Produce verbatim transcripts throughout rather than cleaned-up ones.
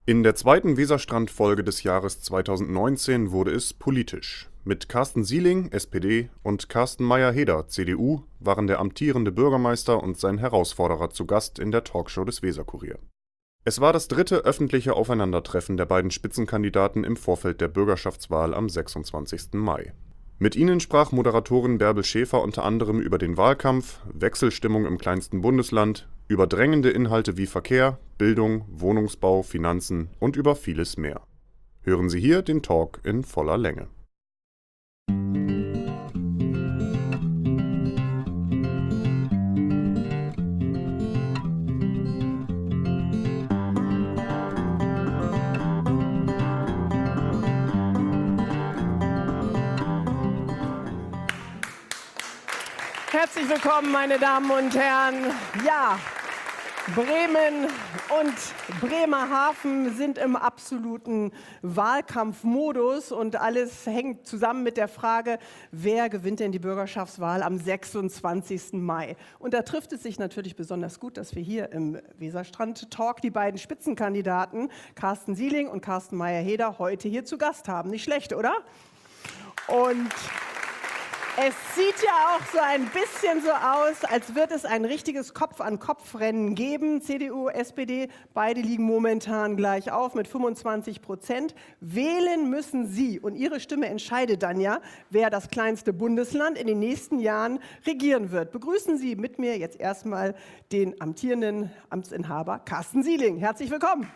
In der zweiten Weserstrand-Folge des Jahres zweitausendneunzehn wurde es politisch. Mit Carsten Sieling, S P D, und Carsten Meyer-Heder, C D U, waren der amtierende Bürgermeister und sein Herausforderer zu Gast in der Talkshow des Weserkurier. Es war das dritte öffentliche Aufeinandertreffen der beiden Spitzenkandidaten im Vorfeld der Bürgerschaftswahl am sechsundzwanzigsten Mai. Mit ihnen sprach Moderatorin Bärbel Schäfer unter anderem über den Wahlkampf, Wechselstimmung im kleinsten Bundesland, über drängende Inhalte wie Verkehr, Bildung, Wohnungsbau, Finanzen und über vieles mehr. Hören Sie hier den Talk in voller Länge. Herzlich willkommen, meine Damen und Herren. Ja, Bremen und Bremerhaven sind im absoluten Wahlkampfmodus und alles hängt zusammen mit der Frage, wer gewinnt denn die Bürgerschaftswahl am sechsundzwanzigsten Mai. Und da trifft es sich natürlich besonders gut, dass wir hier im Weserstrand-Talk die beiden Spitzenkandidaten Carsten Sieling und Carsten Meyer-Heder heute hier zu Gast haben. Nicht schlecht, oder? Und es sieht ja auch so ein bisschen so aus, als wird es ein richtiges Kopf-an-Kopf-Rennen geben. C D U, S P D, beide liegen momentan gleich auf mit fünfundzwanzig Prozent. Wählen müssen Sie und Ihre Stimme entscheidet dann ja, wer das kleinste Bundesland in den nächsten Jahren regieren wird. Begrüßen Sie mit mir jetzt erstmal den amtierenden Amtsinhaber Carsten Sieling. Herzlich willkommen.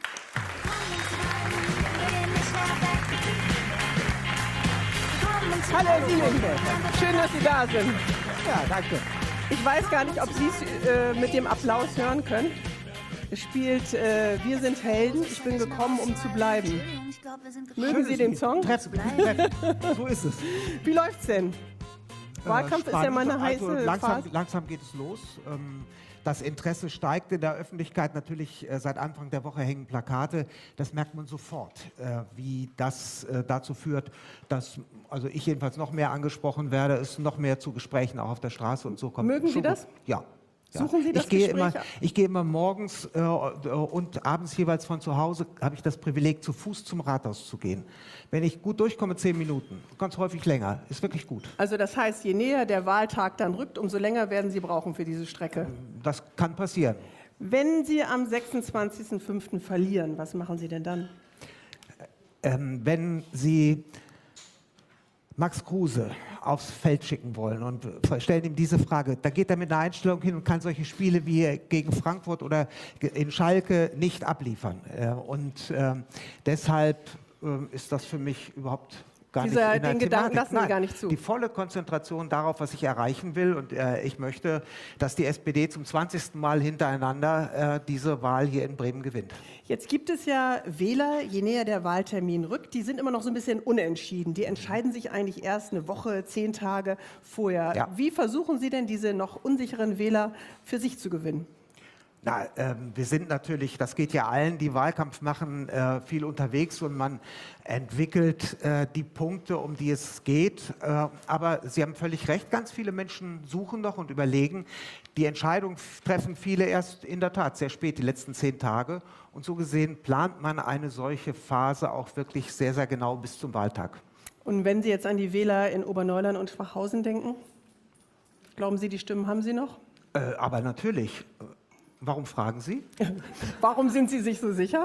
Hallo Herr Sieling, schön, dass Sie da sind. Ja, danke. Ich weiß gar nicht, ob Sie es äh, mit dem Applaus hören können. Es spielt äh, Wir sind Helden, ich bin gekommen, um zu bleiben. Mögen Sie den Song? Treffen, treffen. So ist es. Wie läuft's denn? Wahlkampf äh, ist ja mal eine heiße also langsam, Phase. langsam geht es los. Ähm, Das Interesse steigt in der Öffentlichkeit. Natürlich äh, seit Anfang der Woche hängen Plakate. Das merkt man sofort, äh, wie das äh, dazu führt, dass also ich jedenfalls noch mehr angesprochen werde, es noch mehr zu Gesprächen auch auf der Straße und so kommt. Mögen Sie das? Ja. Ja. Suchen Sie das ich gehe Gespräch? immer, ich gehe immer morgens äh, und abends jeweils von zu Hause, habe ich das Privileg, zu Fuß zum Rathaus zu gehen. Wenn ich gut durchkomme, zehn Minuten, ganz häufig länger, ist wirklich gut. Also das heißt, je näher der Wahltag dann rückt, umso länger werden Sie brauchen für diese Strecke. Das kann passieren. Wenn Sie am sechsundzwanzigsten fünften verlieren, was machen Sie denn dann? Ähm, wenn Sie Max Kruse aufs Feld schicken wollen und stellen ihm diese Frage, da geht er mit einer Einstellung hin und kann solche Spiele wie gegen Frankfurt oder in Schalke nicht abliefern. Und äh, deshalb äh, ist das für mich überhaupt gar Dieser, nicht in der den Gedanken Thematik. lassen Sie Nein, gar nicht zu. Die volle Konzentration darauf, was ich erreichen will. Und äh, ich möchte, dass die S P D zum zwanzigsten Mal hintereinander äh, diese Wahl hier in Bremen gewinnt. Jetzt gibt es ja Wähler, je näher der Wahltermin rückt, die sind immer noch so ein bisschen unentschieden. Die entscheiden sich eigentlich erst eine Woche, zehn Tage vorher. Ja. Wie versuchen Sie denn, diese noch unsicheren Wähler für sich zu gewinnen? Na, ähm, wir sind natürlich, das geht ja allen, die Wahlkampf machen, äh, viel unterwegs und man entwickelt äh, die Punkte, um die es geht. Äh, aber Sie haben völlig recht, ganz viele Menschen suchen noch und überlegen. Die Entscheidung treffen viele erst in der Tat sehr spät, die letzten zehn Tage. Und so gesehen plant man eine solche Phase auch wirklich sehr, sehr genau bis zum Wahltag. Und wenn Sie jetzt an die Wähler in Oberneuland und Schwachhausen denken, glauben Sie, die Stimmen haben Sie noch? Äh, aber natürlich. Warum fragen Sie? Warum sind Sie sich so sicher?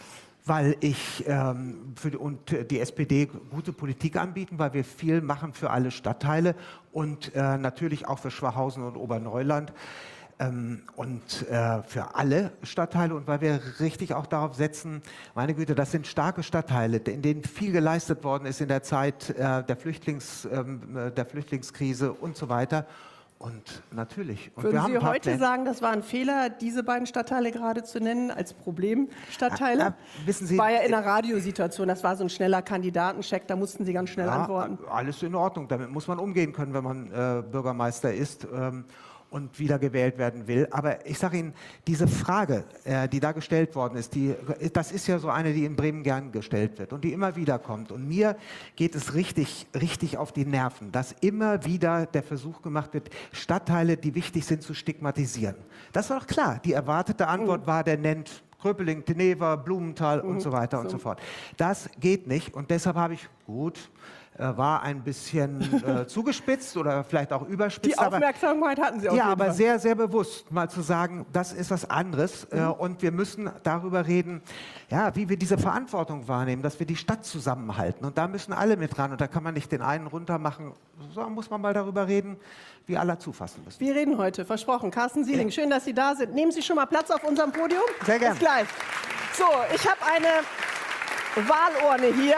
Weil ich ähm, für die, und die S P D gute Politik anbieten, weil wir viel machen für alle Stadtteile und äh, natürlich auch für Schwachhausen und Oberneuland ähm, und äh, für alle Stadtteile und weil wir richtig auch darauf setzen, meine Güte, das sind starke Stadtteile, in denen viel geleistet worden ist in der Zeit äh, der, Flüchtlings, äh, der Flüchtlingskrise und so weiter. Und natürlich. Und Würden wir haben Sie ein paar heute Pläne. sagen, das war ein Fehler, diese beiden Stadtteile gerade zu nennen als Problemstadtteile? Ja, ja, wissen Sie, war ja in einer Radiosituation, das war so ein schneller Kandidatencheck, da mussten Sie ganz schnell ja, antworten. Alles in Ordnung, damit muss man umgehen können, wenn man äh, Bürgermeister ist. Ähm, und wiedergewählt werden will. Aber ich sage Ihnen, diese Frage, äh, die da gestellt worden ist, die, das ist ja so eine, die in Bremen gern gestellt wird und die immer wieder kommt. Und mir geht es richtig, richtig auf die Nerven, dass immer wieder der Versuch gemacht wird, Stadtteile, die wichtig sind, zu stigmatisieren. Das war doch klar. Die erwartete Antwort war, der nennt Kröpeling, Teneva, Blumenthal Mhm. und so weiter So. und so fort. Das geht nicht und deshalb habe ich, gut, äh, war ein bisschen äh, zugespitzt oder vielleicht auch überspitzt. Die Aufmerksamkeit hatten Sie auf Ja, jeden aber Fall. sehr, sehr bewusst mal zu sagen, das ist was anderes äh, und wir müssen darüber reden, ja, wie wir diese Verantwortung wahrnehmen, dass wir die Stadt zusammenhalten und da müssen alle mit ran und da kann man nicht den einen runter machen, sondern muss man mal darüber reden, wie alle zufassen müssen. Wir reden heute, versprochen. Carsten Sieling, schön, dass Sie da sind. Nehmen Sie schon mal Platz auf unserem Podium. Sehr gern. Bis gleich. So, ich habe eine Wahlurne hier.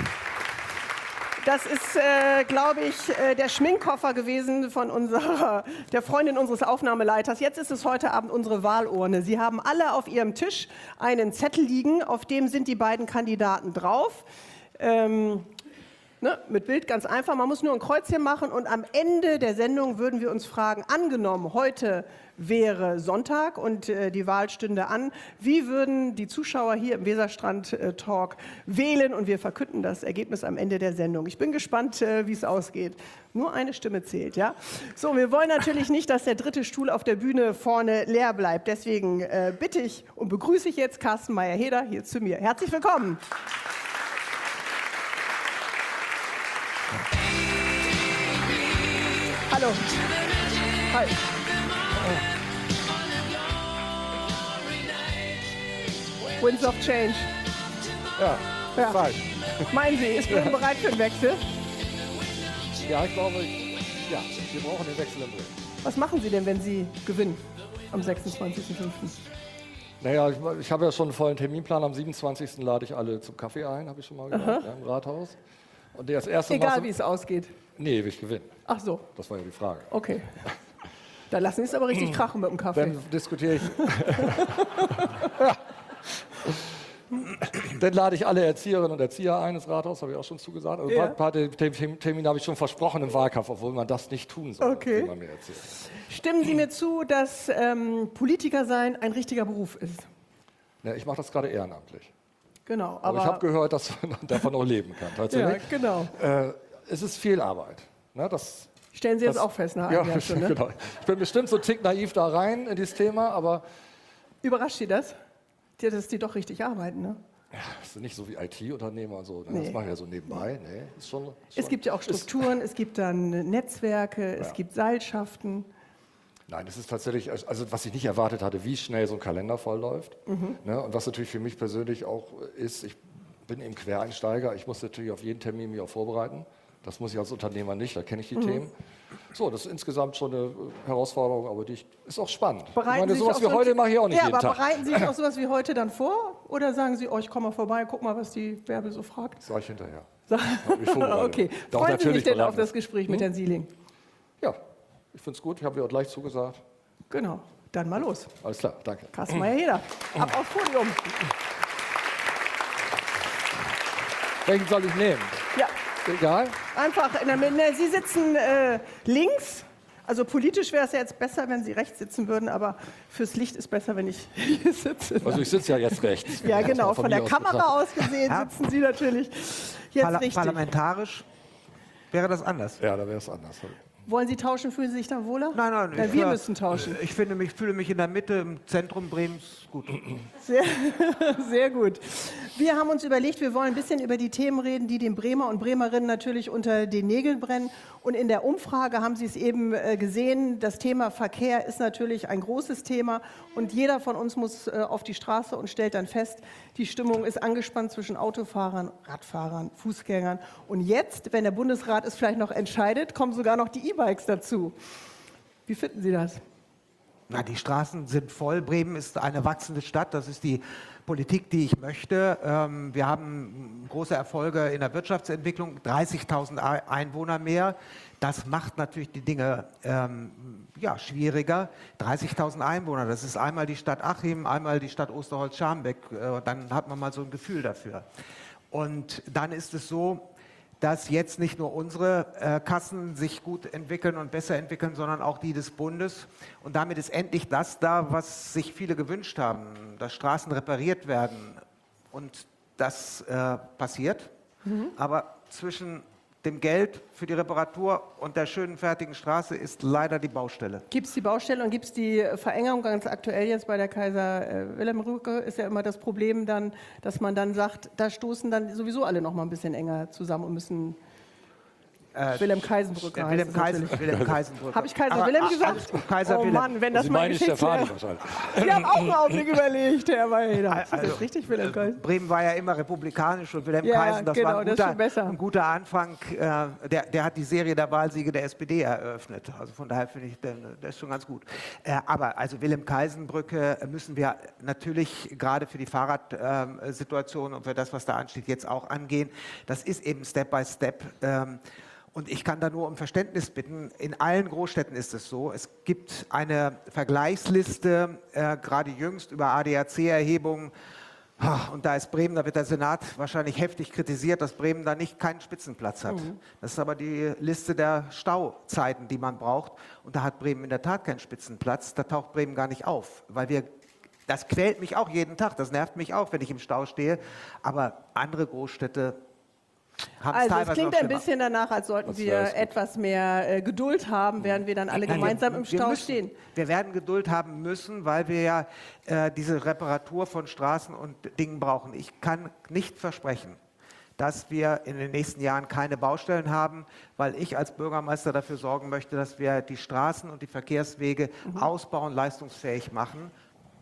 Das ist, äh, glaube ich, äh, der Schminkkoffer gewesen von unserer, der Freundin unseres Aufnahmeleiters. Jetzt ist es heute Abend unsere Wahlurne. Sie haben alle auf Ihrem Tisch einen Zettel liegen, auf dem sind die beiden Kandidaten drauf. Ähm, Ne, mit Bild ganz einfach, man muss nur ein Kreuzchen machen und am Ende der Sendung würden wir uns fragen, angenommen, heute wäre Sonntag und äh, die Wahl stünde an, wie würden die Zuschauer hier im Weserstrand-Talk wählen und wir verkünden das Ergebnis am Ende der Sendung. Ich bin gespannt, äh, wie es ausgeht. Nur eine Stimme zählt, ja? So, wir wollen natürlich nicht, dass der dritte Stuhl auf der Bühne vorne leer bleibt. Deswegen äh, bitte ich und begrüße ich jetzt Carsten Meyer-Heder hier zu mir. Herzlich willkommen. Hallo. Hi. Winds of Change. Ja, Ja. falsch. Meinen Sie, ist Bremen bereit für den Wechsel? Ja, ich glaube, ich, ja, wir brauchen den Wechsel im Bremen. Was machen Sie denn, wenn Sie gewinnen am sechsundzwanzigsten fünften? Naja, ich, ich habe ja schon einen vollen Terminplan. Am siebenundzwanzigsten lade ich alle zum Kaffee ein, habe ich schon mal gesagt, ja, im Rathaus. Und das erste Egal, Mal, wie es ausgeht. Nee, will ich gewinnen. Ach so, Das war ja die Frage. okay. Dann lassen Sie es aber richtig krachen mit dem Kaffee. Dann diskutiere ich. Ja. Dann lade ich alle Erzieherinnen und Erzieher ein ins Rathaus, habe ich auch schon zugesagt. Also Ja. ein paar, paar Termine habe ich schon versprochen im Wahlkampf, obwohl man das nicht tun soll, Okay. wie man mir erzählt. Stimmen Sie mir zu, dass ähm, Politiker sein ein richtiger Beruf ist? Ja, ich mache das gerade ehrenamtlich. Genau, Aber, aber... ich habe gehört, dass man davon auch leben kann. ja, Tatsächlich. genau. Äh, es ist viel Arbeit. Ne, das, Stellen Sie jetzt das, auch fest nach ja, einem Jahr schon, ne? genau. Ich bin bestimmt so einen Tick naiv da rein in dieses Thema, aber Überrascht Sie das? Ja, dass die doch richtig arbeiten, ne? ja, das sind nicht so wie I T-Unternehmer und so. Ne? Nee. Das mache ich ja so nebenbei. Nee, ist schon, ist Es schon, gibt ja auch Strukturen, es gibt dann Netzwerke, es Ja. gibt Seilschaften. Nein, es ist tatsächlich, also was ich nicht erwartet hatte, wie schnell so ein Kalender vollläuft. Mhm. Ne? Und was natürlich für mich persönlich auch ist, ich bin eben Quereinsteiger, ich muss natürlich auf jeden Termin mich auch vorbereiten. Das muss ich als Unternehmer nicht, da kenne ich die Mhm. Themen. So, das ist insgesamt schon eine Herausforderung, aber die ist auch spannend. Bereiten ich meine, Sie sowas sich wie auf so heute ein- mache ich auch nicht Ja, jeden aber Tag. bereiten Sie sich auf sowas wie heute dann vor? Oder sagen Sie, oh, ich komme mal vorbei, guck mal, was die Bärbel so fragt? Sag ich hinterher. Sag- Hab mich vorbereitet. Okay. Doch, Freuen Sie natürlich sich denn auf beraten. das Gespräch mit Herrn Sieling? Ja, ich finde es gut, ich habe dir auch gleich zugesagt. Genau, dann mal los. Alles klar, danke. Carsten Meyer-Heder, ab aufs Podium. Welchen soll ich nehmen? Ja, Egal? einfach in der Mitte. Ne, Sie sitzen äh, links. Also politisch wäre es ja jetzt besser, wenn Sie rechts sitzen würden, aber fürs Licht ist besser, wenn ich hier sitze. Also ich sitze ja jetzt rechts. Ja, genau. Von, mir der aus Kamera betrachtet. aus gesehen Ja. sitzen Sie natürlich jetzt Parla richtig. parlamentarisch wäre das anders. Ja, da wäre es anders. Wollen Sie tauschen? Fühlen Sie sich da wohler? Nein, nein. Ja, ich, wir äh, müssen tauschen. Ich finde mich, fühle mich in der Mitte, im Zentrum Bremens gut. Sehr, sehr gut. Wir haben uns überlegt, wir wollen ein bisschen über die Themen reden, die den Bremer und Bremerinnen natürlich unter den Nägeln brennen. Und in der Umfrage haben Sie es eben äh, gesehen, das Thema Verkehr ist natürlich ein großes Thema. Und jeder von uns muss äh, auf die Straße und stellt dann fest, die Stimmung ist angespannt zwischen Autofahrern, Radfahrern, Fußgängern. Und jetzt, wenn der Bundesrat es vielleicht noch entscheidet, kommen sogar noch die E-Bikes dazu. Wie finden Sie das? Na, die Straßen sind voll. Bremen ist eine wachsende Stadt. Das ist die Politik, die ich möchte. Ähm, wir haben große Erfolge in der Wirtschaftsentwicklung, dreißigtausend Einwohner mehr. Das macht natürlich die Dinge ähm, ja, schwieriger. dreißigtausend Einwohner, das ist einmal die Stadt Achim, einmal die Stadt Osterholz-Scharmbeck. Äh, dann hat man mal so ein Gefühl dafür. Und dann ist es so, dass jetzt nicht nur unsere äh, Kassen sich gut entwickeln und besser entwickeln, sondern auch die des Bundes. Und damit ist endlich das da, was sich viele gewünscht haben, dass Straßen repariert werden. Und das äh, passiert. Mhm. Aber zwischen dem Geld für die Reparatur und der schönen fertigen Straße ist leider die Baustelle. Gibt es die Baustelle und gibt es die Verengung ganz aktuell jetzt bei der Kaiser-Wilhelm-Brücke? Ist ja immer das Problem dann, dass man dann sagt, da stoßen dann sowieso alle noch mal ein bisschen enger zusammen und müssen... Äh, Wilhelm-Kaisenbrücke heißt Wilhelm, es Kaisen, natürlich. Wilhelm Kaisenbrücke. Habe ich Kaiser Aber- Wilhelm ah, gesagt? alles gut, Kaiser oh Wilhelm. Mann, wenn das Sie mal meinen Geschichte Stefani wäre. wahrscheinlich. Ich habe auch einen Augenblick überlegt, Herr Weiheder. Das ist Also, jetzt richtig Wilhelm Kaisen. Bremen war ja immer republikanisch und Wilhelm Ja, Kaisen, das genau, war ein das ist guter, schon besser. ein guter Anfang. Äh, der, der hat die Serie der Wahlsiege der S P D eröffnet. Also von daher finde ich, der, der ist schon ganz gut. Äh, aber also Wilhelm-Kaisen-Brücke müssen wir natürlich gerade für die Fahrradsituation und für das, was da ansteht, jetzt auch angehen. Das ist eben Step by Step. Ähm, Und ich kann da nur um Verständnis bitten. In allen Großstädten ist es so. Es gibt eine Vergleichsliste, äh, gerade jüngst über A D A C-Erhebungen. Und da ist Bremen, da wird der Senat wahrscheinlich heftig kritisiert, dass Bremen da nicht keinen Spitzenplatz hat. Mhm. Das ist aber die Liste der Stauzeiten, die man braucht. Und da hat Bremen in der Tat keinen Spitzenplatz. Da taucht Bremen gar nicht auf, weil wir... Das quält mich auch jeden Tag. Das nervt mich auch, wenn ich im Stau stehe. Aber andere Großstädte... Also es klingt ein bisschen danach, als sollten wir etwas mehr äh, Geduld haben, während wir dann alle Nein, gemeinsam wir, im wir Stau müssen, stehen. Wir werden Geduld haben müssen, weil wir ja äh, diese Reparatur von Straßen und Dingen brauchen. Ich kann nicht versprechen, dass wir in den nächsten Jahren keine Baustellen haben, weil ich als Bürgermeister dafür sorgen möchte, dass wir die Straßen und die Verkehrswege mhm. ausbauen, leistungsfähig machen.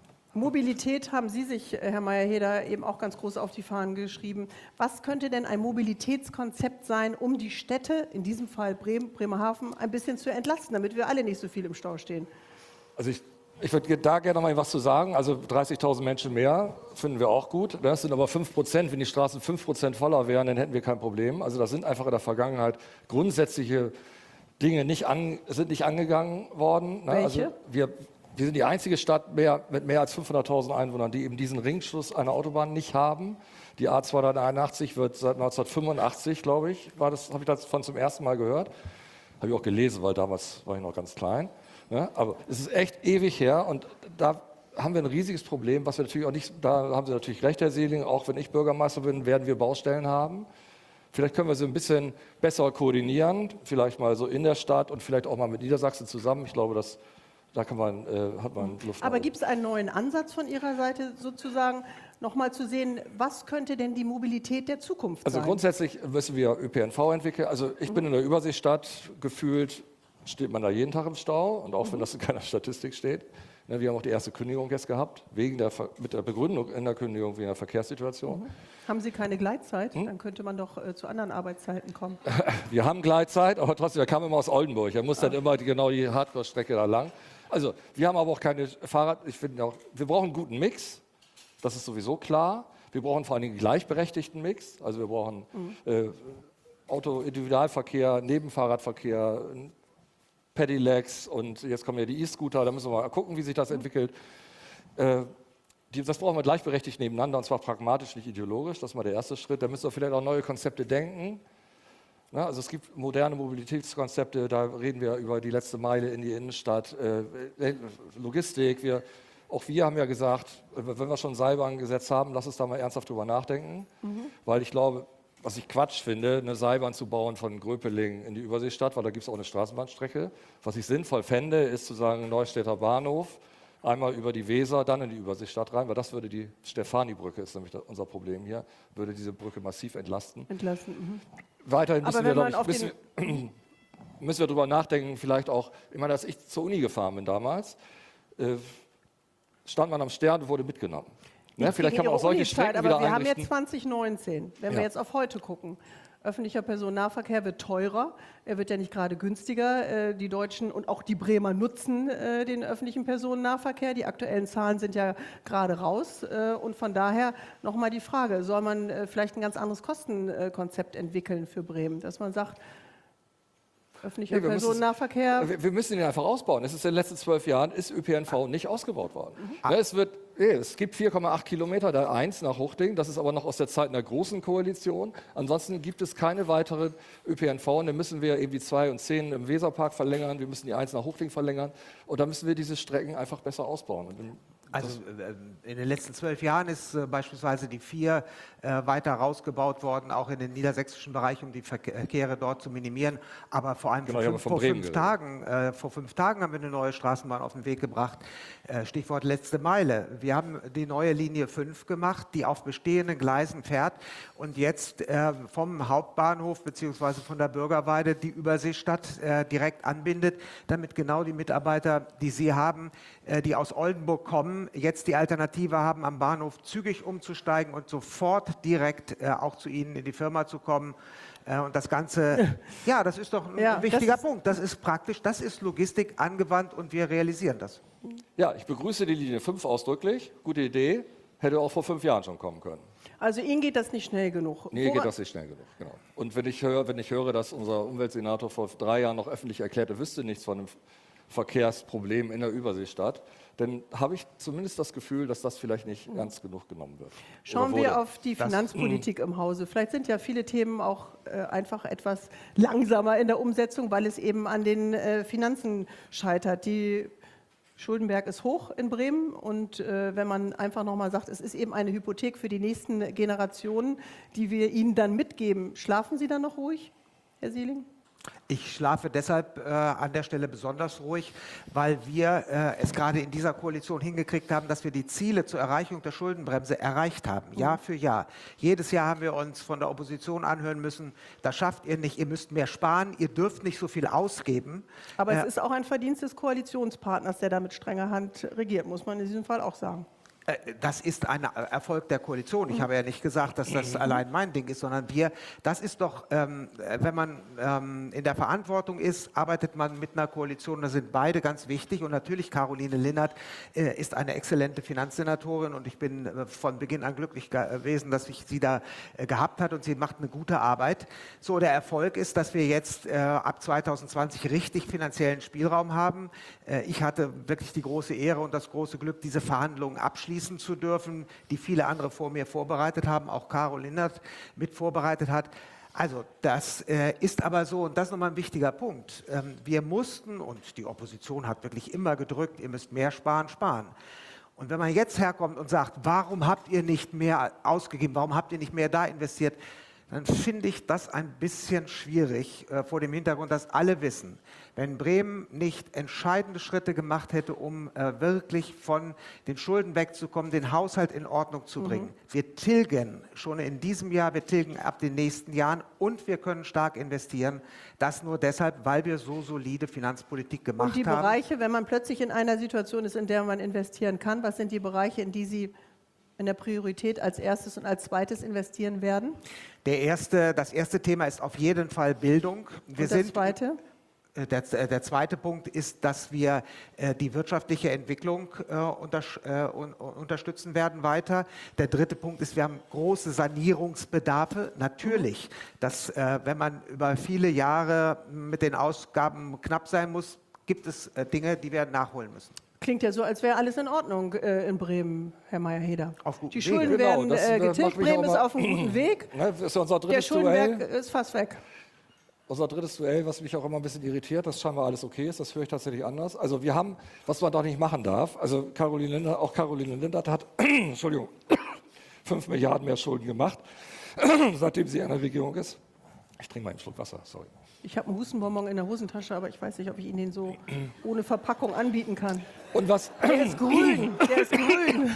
Mobilität haben Sie sich, Herr Meyer-Heder, eben auch ganz groß auf die Fahnen geschrieben. Was könnte denn ein Mobilitätskonzept sein, um die Städte, in diesem Fall Bremen, Bremerhaven, ein bisschen zu entlasten, damit wir alle nicht so viel im Stau stehen? Also ich, ich würde da gerne noch mal was zu sagen. Also dreißigtausend Menschen mehr finden wir auch gut. Das sind aber fünf Prozent. Wenn die Straßen fünf Prozent voller wären, dann hätten wir kein Problem. Also das sind einfach in der Vergangenheit grundsätzliche Dinge nicht an, sind nicht angegangen worden. Welche? Also wir, wir sind die einzige Stadt mehr, mit mehr als fünfhunderttausend Einwohnern, die eben diesen Ringschluss einer Autobahn nicht haben. Die A zweihunderteinundachtzig wird seit neunzehnhundertfünfundachtzig, glaube ich, war das, habe ich davon zum ersten Mal gehört. Habe ich auch gelesen, weil damals war ich noch ganz klein. Ja, aber es ist echt ewig her und da haben wir ein riesiges Problem, was wir natürlich auch nicht, da haben Sie natürlich recht, Herr Seeling, auch wenn ich Bürgermeister bin, werden wir Baustellen haben. Vielleicht können wir sie ein bisschen besser koordinieren, vielleicht mal so in der Stadt und vielleicht auch mal mit Niedersachsen zusammen. Ich glaube, das, da kann man, äh, hat man Luft. Aber gibt es einen neuen Ansatz von Ihrer Seite sozusagen, nochmal zu sehen, was könnte denn die Mobilität der Zukunft also sein? Also grundsätzlich müssen wir Ö P N V entwickeln. Also ich mhm. bin in der Überseestadt, gefühlt steht man da jeden Tag im Stau und auch mhm. wenn das in keiner Statistik steht. Ne, wir haben auch die erste Kündigung jetzt gehabt, wegen der, mit der Begründung in der Kündigung wegen der Verkehrssituation. Mhm. Haben Sie keine Gleitzeit? Hm? Dann könnte man doch äh, zu anderen Arbeitszeiten kommen. Wir haben Gleitzeit, aber trotzdem, er kam immer aus Oldenburg. Er muss ah. dann immer die, genau die Hardcore-Strecke da lang. Also wir haben aber auch keine Fahrrad... Ich finde auch, wir brauchen einen guten Mix, das ist sowieso klar. Wir brauchen vor allem einen gleichberechtigten Mix. Also wir brauchen mhm. äh, Auto-Individualverkehr, Nebenfahrradverkehr, Pedelecs und jetzt kommen ja die E-Scooter, da müssen wir mal gucken, wie sich das entwickelt. Äh, die, das brauchen wir gleichberechtigt nebeneinander und zwar pragmatisch, nicht ideologisch, das ist mal der erste Schritt. Da müssen wir vielleicht auch neue Konzepte denken. Na, also es gibt moderne Mobilitätskonzepte, da reden wir über die letzte Meile in die Innenstadt, äh, Logistik. Wir, auch wir haben ja gesagt, wenn wir schon Seilbahn gesetzt haben, lass uns da mal ernsthaft drüber nachdenken, mhm. weil ich glaube, was ich Quatsch finde, eine Seilbahn zu bauen von Gröpeling in die Überseestadt, weil da gibt es auch eine Straßenbahnstrecke. Was ich sinnvoll fände, ist zu sagen, Neustädter Bahnhof, einmal über die Weser, dann in die Überseestadt rein, weil das würde die Stefani-Brücke, ist nämlich unser Problem hier, würde diese Brücke massiv entlasten. Entlasten. Mhm. Weiterhin müssen wir, glaube ich, müssen, müssen wir darüber nachdenken, vielleicht auch, ich meine, als ich zur Uni gefahren bin damals, äh, stand man am Stern und wurde mitgenommen. Ne, vielleicht kann man auch solche Strecken aber wieder wir einrichten. haben jetzt zwanzig neunzehn, wenn ja. wir jetzt auf heute gucken. Öffentlicher Personennahverkehr wird teurer, er wird ja nicht gerade günstiger. Die Deutschen und auch die Bremer nutzen den öffentlichen Personennahverkehr. Die aktuellen Zahlen sind ja gerade raus. Und von daher nochmal die Frage, soll man vielleicht ein ganz anderes Kostenkonzept entwickeln für Bremen, dass man sagt, öffentlicher nee, Personennahverkehr. Müssen, wir, wir müssen ihn einfach ausbauen. Es ist in den letzten zwölf Jahren ist Ö P N V nicht ausgebaut worden. Mhm. Ja, es, wird, nee, es gibt vier Komma acht Kilometer, der eins nach Hochding. Das ist aber noch aus der Zeit einer großen Koalition. Ansonsten gibt es keine weiteren Ö P N V. Und dann müssen wir eben die zwei und zehn im Weserpark verlängern. Wir müssen die eins nach Hochding verlängern. Und dann müssen wir diese Strecken einfach besser ausbauen. Und Also in den letzten zwölf Jahren ist äh, beispielsweise die vier äh, weiter rausgebaut worden, auch in den niedersächsischen Bereich, um die Verkehre dort zu minimieren. Aber vor allem Genau, vor, ich fünf, habe von vor, Bremen fünf geredet. Tagen, äh, vor fünf Tagen haben wir eine neue Straßenbahn auf den Weg gebracht. Äh, Stichwort letzte Meile. Wir haben die neue Linie fünf gemacht, die auf bestehenden Gleisen fährt und jetzt äh, vom Hauptbahnhof bzw. von der Bürgerweide die Überseestadt äh, direkt anbindet, damit genau die Mitarbeiter, die Sie haben, äh, die aus Oldenburg kommen, jetzt die Alternative haben, am Bahnhof zügig umzusteigen und sofort direkt äh, auch zu Ihnen in die Firma zu kommen. Äh, und das Ganze, ja, das ist doch ein Ja, wichtiger das ist- Punkt. Das ist praktisch, das ist Logistik angewandt und wir realisieren das. Ja, ich begrüße die Linie fünf ausdrücklich. Gute Idee. Hätte auch vor fünf Jahren schon kommen können. Also Ihnen geht das nicht schnell genug. Nee, Woran- geht das nicht schnell genug. Genau. Und wenn ich, höre, wenn ich höre, dass unser Umweltsenator vor drei Jahren noch öffentlich erklärt, er wüsste nichts von einem Verkehrsproblem in der Überseestadt, dann habe ich zumindest das Gefühl, dass das vielleicht nicht ernst genug genommen wird. Schauen Oder wir wurde. auf die Finanzpolitik im Hause. Vielleicht sind ja viele Themen auch äh, einfach etwas langsamer in der Umsetzung, weil es eben an den äh, Finanzen scheitert. Die Schuldenberg ist hoch in Bremen und äh, wenn man einfach nochmal sagt, es ist eben eine Hypothek für die nächsten Generationen, die wir Ihnen dann mitgeben, schlafen Sie dann noch ruhig, Herr Sieling? Ich schlafe deshalb äh, an der Stelle besonders ruhig, weil wir äh, es gerade in dieser Koalition hingekriegt haben, dass wir die Ziele zur Erreichung der Schuldenbremse erreicht haben, Jahr für Jahr. Jedes Jahr haben wir uns von der Opposition anhören müssen, das schafft ihr nicht, ihr müsst mehr sparen, ihr dürft nicht so viel ausgeben. Aber Äh, es ist auch ein Verdienst des Koalitionspartners, der da mit strenger Hand regiert, muss man in diesem Fall auch sagen. Äh, Das ist ein Erfolg der Koalition. Ich habe ja nicht gesagt, dass das allein mein Ding ist, sondern wir, das ist doch, ähm, wenn man ähm, in der Verantwortung ist, arbeitet man mit einer Koalition, da sind beide ganz wichtig und natürlich Caroline Linnert äh, ist eine exzellente Finanzsenatorin und ich bin äh, von Beginn an glücklich gewesen, dass ich sie da äh, gehabt hat und sie macht eine gute Arbeit. So, der Erfolg ist, dass wir jetzt äh, ab zwanzig zwanzig richtig finanziellen Spielraum haben. Äh, ich hatte wirklich die große Ehre und das große Glück, diese Verhandlungen abschließen zu dürfen, die viele andere vor mir vorbereitet haben, auch Caro Linnert mit vorbereitet hat. Also das äh, ist aber so, und das ist nochmal ein wichtiger Punkt, ähm, wir mussten, und die Opposition hat wirklich immer gedrückt, ihr müsst mehr sparen, sparen. Und wenn man jetzt herkommt und sagt, warum habt ihr nicht mehr ausgegeben, warum habt ihr nicht mehr da investiert, dann finde ich das ein bisschen schwierig äh, vor dem Hintergrund, dass alle wissen, wenn Bremen nicht entscheidende Schritte gemacht hätte, um äh, wirklich von den Schulden wegzukommen, den Haushalt in Ordnung zu bringen. Mhm. Wir tilgen schon in diesem Jahr, wir tilgen ab den nächsten Jahren und wir können stark investieren. Das nur deshalb, weil wir so solide Finanzpolitik gemacht haben. Und die haben. Bereiche, wenn man plötzlich in einer Situation ist, in der man investieren kann, was sind die Bereiche, in die Sie in der Priorität als erstes und als zweites investieren werden? Der erste, das erste Thema ist auf jeden Fall Bildung. Wir und das sind, zweite? Der, der zweite Punkt ist, dass wir äh, die wirtschaftliche Entwicklung äh, unter, äh, un, unterstützen werden weiter. Der dritte Punkt ist, wir haben große Sanierungsbedarfe. Natürlich, dass, äh, wenn man über viele Jahre mit den Ausgaben knapp sein muss, gibt es äh, Dinge, die wir nachholen müssen. Klingt ja so, als wäre alles in Ordnung äh, in Bremen, Herr Mayer-Heder. Auf guten Die Wege. Schulden Genau, werden das, äh, äh, getilgt, macht mich Bremen auch ist mal- auf einem guten Weg. Ne, das ist ja unser Der drittes Schuldenberg Duell. ist fast weg. Unser drittes Duell, was mich auch immer ein bisschen irritiert, dass scheinbar alles okay ist, das höre ich tatsächlich anders. Also wir haben, was man doch nicht machen darf, also Caroline Lindert, auch Caroline Lindert hat, Entschuldigung, fünf Milliarden mehr Schulden gemacht, seitdem sie in der Regierung ist. Ich trinke mal einen Schluck Wasser, sorry. Ich habe einen Hustenbonbon in der Hosentasche, aber ich weiß nicht, ob ich Ihnen den so ohne Verpackung anbieten kann. Und was, Der ist grün, der ist grün.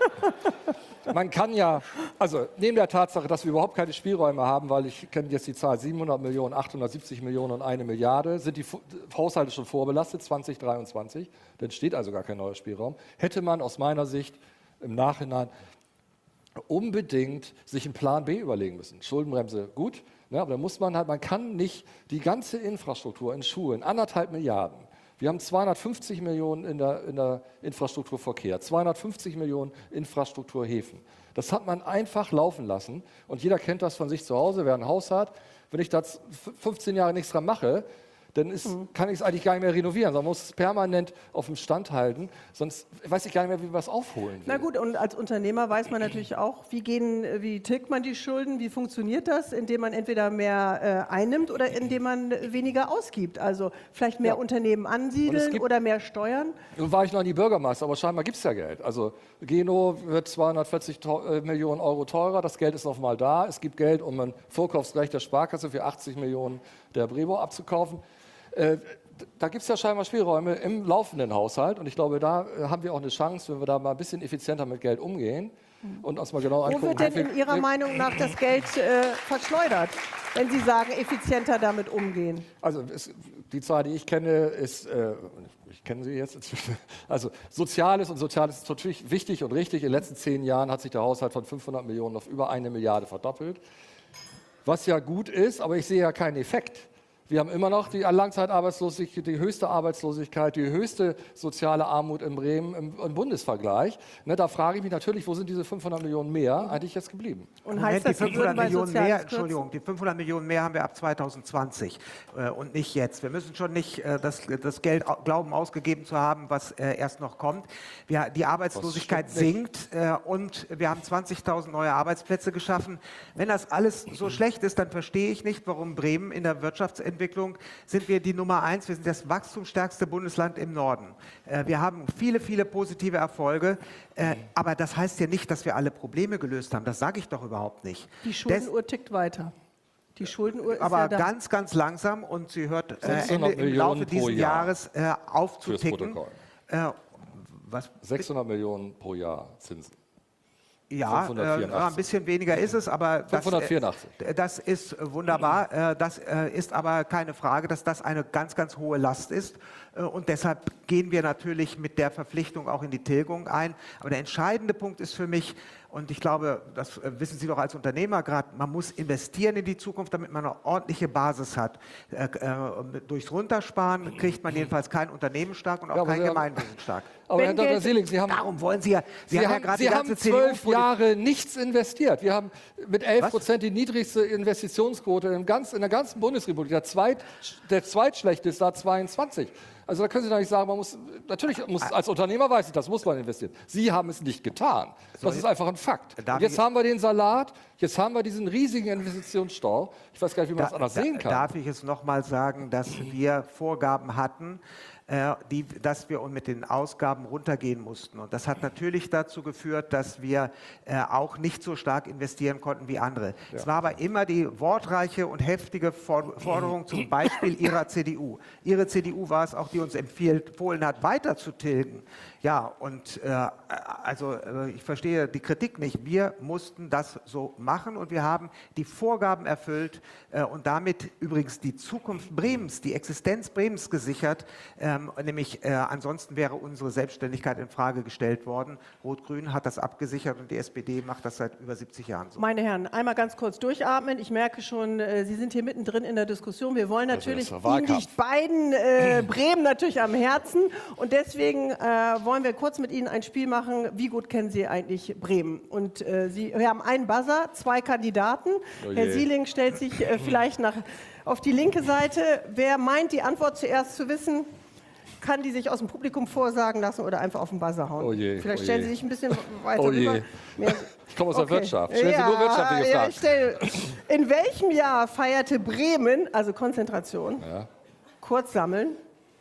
man kann ja, also neben der Tatsache, dass wir überhaupt keine Spielräume haben, weil ich kenne jetzt die Zahl siebenhundert Millionen, achthundertsiebzig Millionen und eine Milliarde, sind die Fu- Haushalte schon vorbelastet, zwanzig dreiundzwanzig, dann steht also gar kein neuer Spielraum, hätte man aus meiner Sicht im Nachhinein unbedingt sich einen Plan B überlegen müssen. Schuldenbremse, gut, ne, aber da muss man halt, man kann nicht die ganze Infrastruktur in Schulen, anderthalb Milliarden, wir haben zweihundertfünfzig Millionen in der, in der Infrastruktur Verkehr, zweihundertfünfzig Millionen Infrastruktur Häfen. Das hat man einfach laufen lassen und jeder kennt das von sich zu Hause, wer ein Haus hat. Wenn ich da fünfzehn Jahre nichts dran mache, dann ist, mhm. kann ich es eigentlich gar nicht mehr renovieren. Man muss es permanent auf dem Stand halten, sonst weiß ich gar nicht mehr, wie wir es aufholen will. Na gut, und als Unternehmer weiß man natürlich auch, wie, gehen, wie tilgt man die Schulden, wie funktioniert das, indem man entweder mehr äh, einnimmt oder indem man weniger ausgibt. Also vielleicht mehr ja. Unternehmen ansiedeln gibt, oder mehr steuern. Nun war ich noch nie Bürgermeister, aber scheinbar gibt es ja Geld. Also Geno wird zweihundertvierzig Millionen Euro teurer, das Geld ist noch mal da. Es gibt Geld, um ein Vorkaufsrecht der Sparkasse für achtzig Millionen der Brebo abzukaufen. Äh, da gibt es ja scheinbar Spielräume im laufenden Haushalt und ich glaube, da äh, haben wir auch eine Chance, wenn wir da mal ein bisschen effizienter mit Geld umgehen und uns mal genau angucken. Wo wird denn in Ihrer Meinung nach das Geld äh, verschleudert, wenn Sie sagen, effizienter damit umgehen? Also es, die Zahl, die ich kenne, ist, äh, ich kenne sie jetzt inzwischen, also Soziales und Soziales ist natürlich wichtig und richtig. In den letzten zehn Jahren hat sich der Haushalt von fünfhundert Millionen auf über eine Milliarde verdoppelt. Was ja gut ist, aber ich sehe ja keinen Effekt. Wir haben immer noch die Langzeitarbeitslosigkeit, die höchste Arbeitslosigkeit, die höchste soziale Armut in Bremen im, im Bundesvergleich. Ne, da frage ich mich natürlich, wo sind diese fünfhundert Millionen mehr eigentlich jetzt geblieben? Und heißt das, die fünfhundert Millionen mehr, Entschuldigung, die fünfhundert Millionen mehr haben wir ab zweitausendzwanzig äh, und nicht jetzt. Wir müssen schon nicht äh, das, das Geld glauben, ausgegeben zu haben, was äh, erst noch kommt. Wir, die Arbeitslosigkeit sinkt äh, und wir haben zwanzigtausend neue Arbeitsplätze geschaffen. Wenn das alles so schlecht ist, dann verstehe ich nicht, warum Bremen in der Wirtschaftsentwicklung sind wir die Nummer eins. Wir sind das wachstumsstärkste Bundesland im Norden. Äh, wir haben viele, viele positive Erfolge. Äh, aber das heißt ja nicht, dass wir alle Probleme gelöst haben. Das sage ich doch überhaupt nicht. Die Schuldenuhr Des tickt weiter. Die Schuldenuhr ist aber ja da. ganz, ganz langsam und sie hört äh, Ende, im Laufe dieses Jahr Jahres äh, aufzuticken. Äh, was? sechshundert Millionen pro Jahr Zinsen. Ja, äh, ein bisschen weniger ist es, aber das, fünfhundertvierundachtzig. Äh, das ist wunderbar. Äh, das äh, ist aber keine Frage, dass das eine ganz, ganz hohe Last ist. Äh, und deshalb gehen wir natürlich mit der Verpflichtung auch in die Tilgung ein. Aber der entscheidende Punkt ist für mich, und ich glaube, das wissen Sie doch als Unternehmer gerade, man muss investieren in die Zukunft, damit man eine ordentliche Basis hat. Äh, äh, durchs Runtersparen kriegt man jedenfalls kein Unternehmen stark und auch ja, kein Gemeinwesen stark. Aber Herr Doktor Seelig, Sie haben, darum wollen Sie ja, Sie, Sie haben, haben, ja Sie haben zwölf Jahre nichts investiert. Wir haben mit elf Prozent die niedrigste Investitionsquote in, ganz, in der ganzen Bundesrepublik. Der, zweit, der zweitschlechteste hat zweiundzwanzig. Also da können Sie doch nicht sagen, man muss, natürlich muss, als Unternehmer weiß ich, das muss man investieren. Sie haben es nicht getan. Das ist einfach ein Fakt. Und jetzt haben wir den Salat, jetzt haben wir diesen riesigen Investitionsstau. Ich weiß gar nicht, wie man da, das anders da, sehen kann. Darf ich es noch mal sagen, dass wir Vorgaben hatten, äh, die, dass wir mit den Ausgaben runtergehen mussten. Und das hat natürlich dazu geführt, dass wir äh, auch nicht so stark investieren konnten wie andere. Ja. Es war aber immer die wortreiche und heftige Forderung zum Beispiel Ihrer C D U. Ihre C D U war es auch, die uns empfohlen hat, weiter zu tilgen. Ja, und äh, also äh, ich verstehe die Kritik nicht. Wir mussten das so machen und wir haben die Vorgaben erfüllt äh, und damit übrigens die Zukunft Bremens, die Existenz Bremens gesichert. Ähm, nämlich äh, ansonsten wäre unsere Selbstständigkeit in Frage gestellt worden. Rot-Grün hat das abgesichert und die S P D macht das seit über siebzig Jahren so. Meine Herren, einmal ganz kurz durchatmen. Ich merke schon, äh, Sie sind hier mittendrin in der Diskussion. Wir wollen natürlich Ihnen die beiden äh, Bremen natürlich am Herzen und deswegen äh, wollen wir kurz mit Ihnen ein Spiel machen. Wie gut kennen Sie eigentlich Bremen? Und äh, Sie, wir haben einen Buzzer, zwei Kandidaten. Oh Herr Sieling stellt sich äh, vielleicht nach, auf die linke Seite. Wer meint, die Antwort zuerst zu wissen, kann die sich aus dem Publikum vorsagen lassen oder einfach auf den Buzzer hauen. Oh je, vielleicht oh stellen je. Sie sich ein bisschen weiter oh rüber. Mehr, ich komme aus okay. der Wirtschaft. Stellen ja, Sie nur wirtschaftliche Fragen. Ja, ich stell, in welchem Jahr feierte Bremen, also Konzentration, ja. kurz sammeln,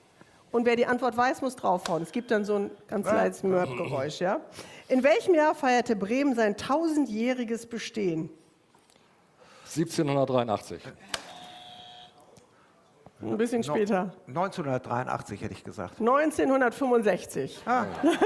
und wer die Antwort weiß, muss draufhauen. Es gibt dann so ein ganz leises Mörb-Geräusch. Ja? In welchem Jahr feierte Bremen sein tausendjähriges Bestehen? siebzehnhundertdreiundachtzig. Ein bisschen später. neunzehnhundertdreiundachtzig hätte ich gesagt. neunzehnhundertfünfundsechzig. Ah.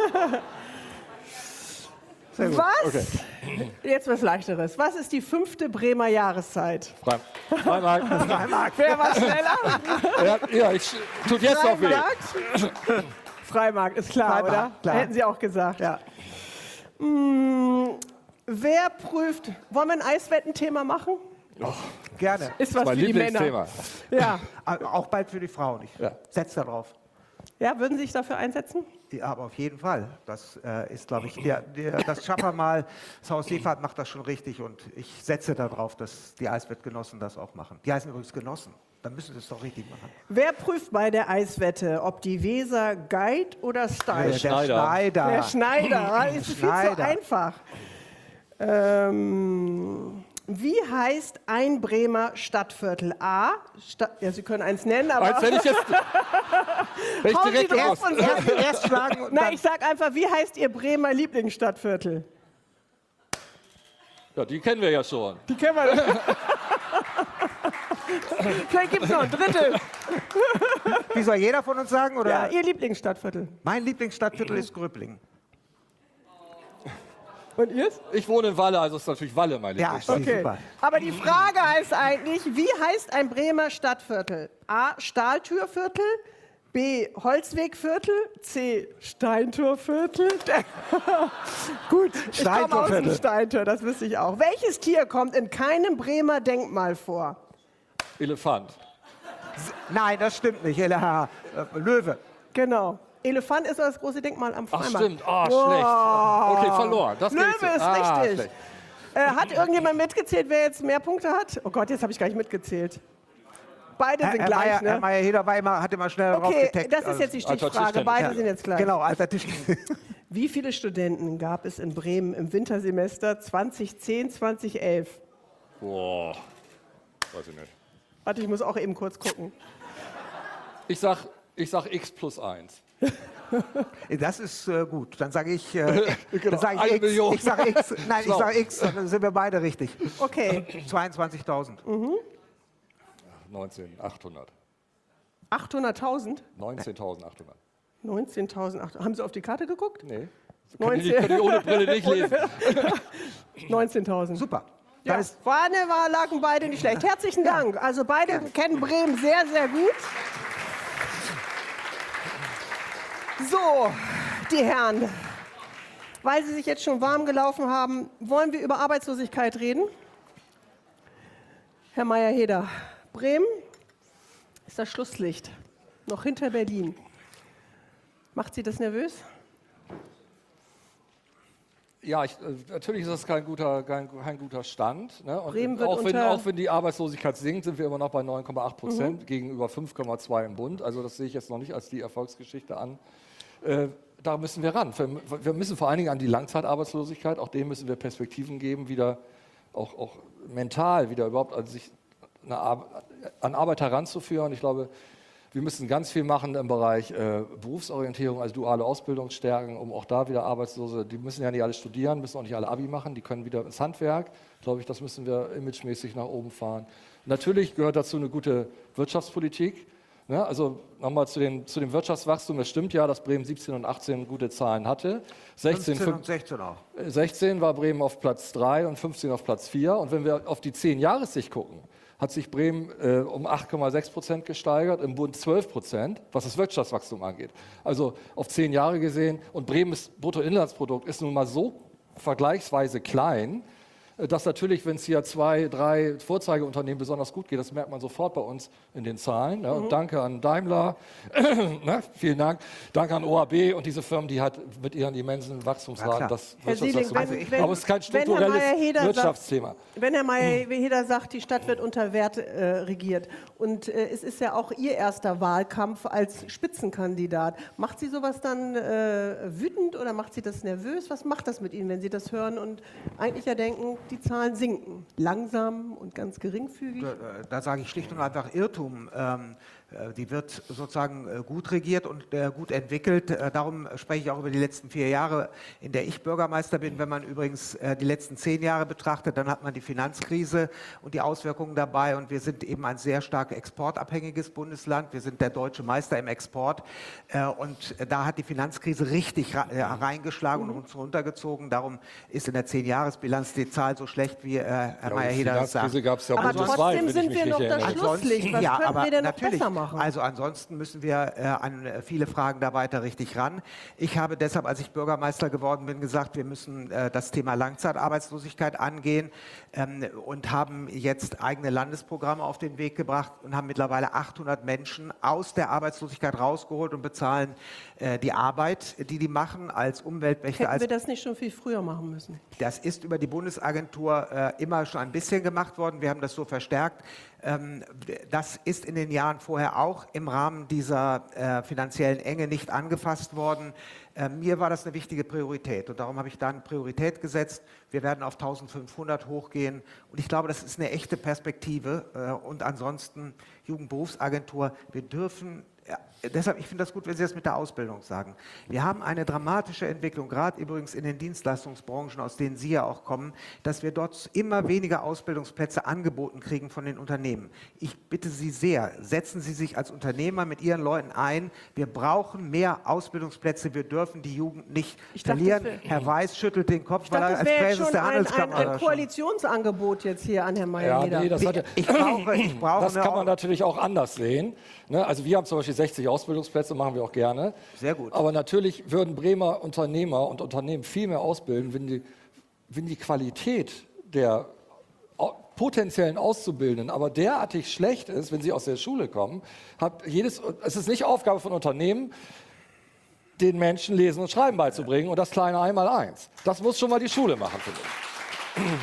Sehr gut. Was? Okay. Jetzt was Leichteres. Was ist die fünfte Bremer Jahreszeit? Freimarkt. Freimarkt. Wer war schneller? ja, ja, ich tut jetzt noch weh. Freimarkt, ist klar, Freimarkt, oder? Klar. Hätten Sie auch gesagt, ja. Hm, wer prüft, wollen wir ein Eiswetten-Thema machen? Oh, gerne. Ist was mein für die Männer. Ja. Auch bald für die Frauen. Ich ja. setze darauf. Ja, würden Sie sich dafür einsetzen? Ja, aber auf jeden Fall. Das äh, ist, glaube ich, der, der, das Schaffer mal, das Haus Seefahrt macht das schon richtig und ich setze darauf, dass die Eiswettgenossen das auch machen. Die heißen übrigens Genossen. Dann müssen Sie es doch richtig machen. Wer prüft bei der Eiswette, ob die Weser Guide oder Stein? Der Schneider. Schneider. Der Schneider. Das ist viel zu Schneider. einfach. Ähm, wie heißt ein Bremer Stadtviertel? A. Sta ja, Sie können eins nennen, aber... Als wenn ich jetzt wenn ich Hauen Sie direkt drauf raus. und sagen. Erst, erst schlagen und Nein, dann... ich sag einfach, wie heißt Ihr Bremer Lieblingsstadtviertel? Ja, die kennen wir ja schon. Die kennen wir. Vielleicht gibt es noch ein Drittel. Wie soll jeder von uns sagen? Oder? Ja, Ihr Lieblingsstadtviertel. Mein Lieblingsstadtviertel ist Gröblingen. Und Ihrs? Ich wohne in Walle, also ist natürlich Walle mein Ja, Lieblingsstadt. ist Okay. super. Aber die Frage heißt eigentlich, wie heißt ein Bremer Stadtviertel? A. Stahltürviertel, B. Holzwegviertel, C. Steintorviertel. Gut, ich komme aus dem Steintorviertel. Steintor, das wüsste ich auch. Welches Tier kommt in keinem Bremer Denkmal vor? Elefant. Nein, das stimmt nicht. L H, äh, Löwe. Genau. Elefant ist das große Denkmal am Ach Freimarkt. stimmt, ah, Wow. schlecht. Okay, verloren. Das Löwe geht so. ist ah, richtig. schlecht. Äh, hat irgendjemand mitgezählt, wer jetzt mehr Punkte hat? Oh Gott, jetzt habe ich gar nicht mitgezählt. Beide Herr, sind Herr gleich, Meier, Herr ne? Meier Heder war immer, hat immer schnell drauf Okay, getaggt. das ist jetzt die Alter Stichfrage. Tischtennis. Beide Ja. sind jetzt gleich. Genau, alter Tisch. Wie viele Studenten gab es in Bremen im Wintersemester zwanzig zehn, zwanzig elf? Boah, weiß ich nicht. Warte, ich muss auch eben kurz gucken. Ich sag, ich sag x plus eins. Das ist äh, gut. Dann sage ich, äh, Genau, dann sag ich eine X. Million. Ich sage X. Nein, ich Schlau. sage X. Dann sind wir beide richtig. Okay, zweiundzwanzigtausend. neunzehntausendachthundert. achthunderttausend? neunzehntausendachthundert. neunzehntausend. Haben Sie auf die Karte geguckt? Nee. So kann ich, neunzehn. kann ich ohne Brille nicht lesen. neunzehntausend. Super. Ja, Dann ist, war, ne, war, lagen beide nicht schlecht. Herzlichen Dank. Also beide kennen Bremen sehr, sehr gut. So, die Herren, weil Sie sich jetzt schon warm gelaufen haben, wollen wir über Arbeitslosigkeit reden? Herr Meier-Heder, Bremen ist das Schlusslicht, noch hinter Berlin. Macht Sie das nervös? Ja, ich, äh, natürlich ist das kein guter, kein, kein guter Stand. Ne? Und Bremen wird auch, wenn, unter- auch wenn die Arbeitslosigkeit sinkt, sind wir immer noch bei neun Komma acht Prozent gegenüber fünf Komma zwei im Bund. Also das sehe ich jetzt noch nicht als die Erfolgsgeschichte an. Äh, da müssen wir ran. Wir, wir müssen vor allen Dingen an die Langzeitarbeitslosigkeit, auch dem müssen wir Perspektiven geben, wieder auch, auch mental wieder überhaupt an sich eine Ar an Arbeit heranzuführen. Ich glaube, wir müssen ganz viel machen im Bereich äh, Berufsorientierung, also duale Ausbildung stärken, um auch da wieder Arbeitslose, die müssen ja nicht alle studieren, müssen auch nicht alle Abi machen, die können wieder ins Handwerk. Glaube ich, das müssen wir imagemäßig nach oben fahren. Natürlich gehört dazu eine gute Wirtschaftspolitik. Ne? Also nochmal zu, den, zu dem Wirtschaftswachstum. Es stimmt ja, dass Bremen siebzehn und achtzehn gute Zahlen hatte. sechzehn, fünfzehn und sechzehn auch. sechzehn war Bremen auf Platz drei und fünfzehn auf Platz vier. Und wenn wir auf die zehn-Jahressicht gucken, hat sich Bremen äh, um acht Komma sechs Prozent gesteigert, im Bund zwölf Prozent, was das Wirtschaftswachstum angeht. Also auf zehn Jahre gesehen. Und Bremens Bruttoinlandsprodukt ist nun mal so vergleichsweise klein, äh, dass natürlich, wenn es hier zwei, drei Vorzeigeunternehmen besonders gut geht, das merkt man sofort bei uns in den Zahlen. Ne? Und danke an Daimler, ne? Vielen Dank. Danke an O A B und diese Firmen, die halt mit ihren immensen Wachstumsraten klar. das Herr Sieling, Wirtschaftswachstum. wenn- wenn- Aber es ist kein wenn Herr strukturelles Meier-Heder sagt- Wirtschaftsthema. Wenn Herr Meier-Heder sagt, die Stadt wird unter Wert äh, regiert und äh, es ist ja auch Ihr erster Wahlkampf als Spitzenkandidat, macht Sie sowas dann äh, wütend oder macht Sie das nervös? Was macht das mit Ihnen, wenn Sie das hören und eigentlich ja denken, die Zahlen sinken? Langsam und ganz geringfügig? Da, da sage ich schlicht und einfach Irrtum. Ähm, äh, die wird sozusagen äh, gut regiert und äh, gut entwickelt. Äh, darum spreche ich auch über die letzten vier Jahre, in der ich Bürgermeister bin. Wenn man übrigens äh, die letzten zehn Jahre betrachtet, dann hat man die Finanzkrise und die Auswirkungen dabei. Und wir sind eben ein sehr stark exportabhängiges Bundesland. Wir sind der deutsche Meister im Export. Äh, und äh, da hat die Finanzkrise richtig ra äh, reingeschlagen und uns runtergezogen. Darum ist in der zehn-Jahres-Bilanz die Zahl so schlecht, wie äh, Herr Ja, Meier-Heder die sagt. Finanzkrise gab es ja Aber bundesweit, trotzdem wenn ich sind mich wir nicht noch das erinnere. Schlusslicht. Was ja, könnten aber wir denn noch natürlich. besser machen? Also ansonsten müssen wir äh, an äh, viele Fragen da weiter richtig ran. Ich habe deshalb, als ich Bürgermeister geworden bin, gesagt, wir müssen äh, das Thema Langzeitarbeitslosigkeit angehen ähm, und haben jetzt eigene Landesprogramme auf den Weg gebracht und haben mittlerweile achthundert Menschen aus der Arbeitslosigkeit rausgeholt und bezahlen äh, die Arbeit, die die machen als Umweltwächter. Hätten Als wir das nicht schon viel früher machen müssen? das ist über die Bundesagentur Berufsagentur äh, immer schon ein bisschen gemacht worden. Wir haben das so verstärkt. Ähm, das ist in den Jahren vorher auch im Rahmen dieser äh, finanziellen Enge nicht angefasst worden. Äh, mir war das eine wichtige Priorität und darum habe ich da eine Priorität gesetzt. Wir werden auf eintausendfünfhundert hochgehen und ich glaube, das ist eine echte Perspektive. Äh, und ansonsten Jugendberufsagentur, wir dürfen Ja, deshalb, ich finde das gut, wenn Sie das mit der Ausbildung sagen. Wir haben eine dramatische Entwicklung, gerade übrigens in den Dienstleistungsbranchen, aus denen Sie ja auch kommen, dass wir dort immer weniger Ausbildungsplätze angeboten kriegen von den Unternehmen. Ich bitte Sie sehr, setzen Sie sich als Unternehmer mit Ihren Leuten ein. Wir brauchen mehr Ausbildungsplätze. Wir dürfen die Jugend nicht Ich dachte, verlieren. das wär- Herr Weiß schüttelt den Kopf, Ich weil dachte, er das als wäre jetzt Präses schon der ein, ein, Handelskammer ein da schon- Koalitionsangebot jetzt hier an Herrn Ja, Mayer-Heder. nee, das, hatte, Ich brauche, ich brauche das eine kann man natürlich auch anders sehen. Ne? Also wir haben zum Beispiel sechzig Ausbildungsplätze, machen wir auch gerne. Sehr gut. Aber natürlich würden Bremer Unternehmer und Unternehmen viel mehr ausbilden, wenn die, wenn die Qualität der au- potenziellen Auszubildenden aber derartig schlecht ist, wenn sie aus der Schule kommen. Hat jedes, es ist nicht Aufgabe von Unternehmen, den Menschen Lesen und Schreiben beizubringen und das kleine Einmaleins. Das muss schon mal die Schule machen, finde ich.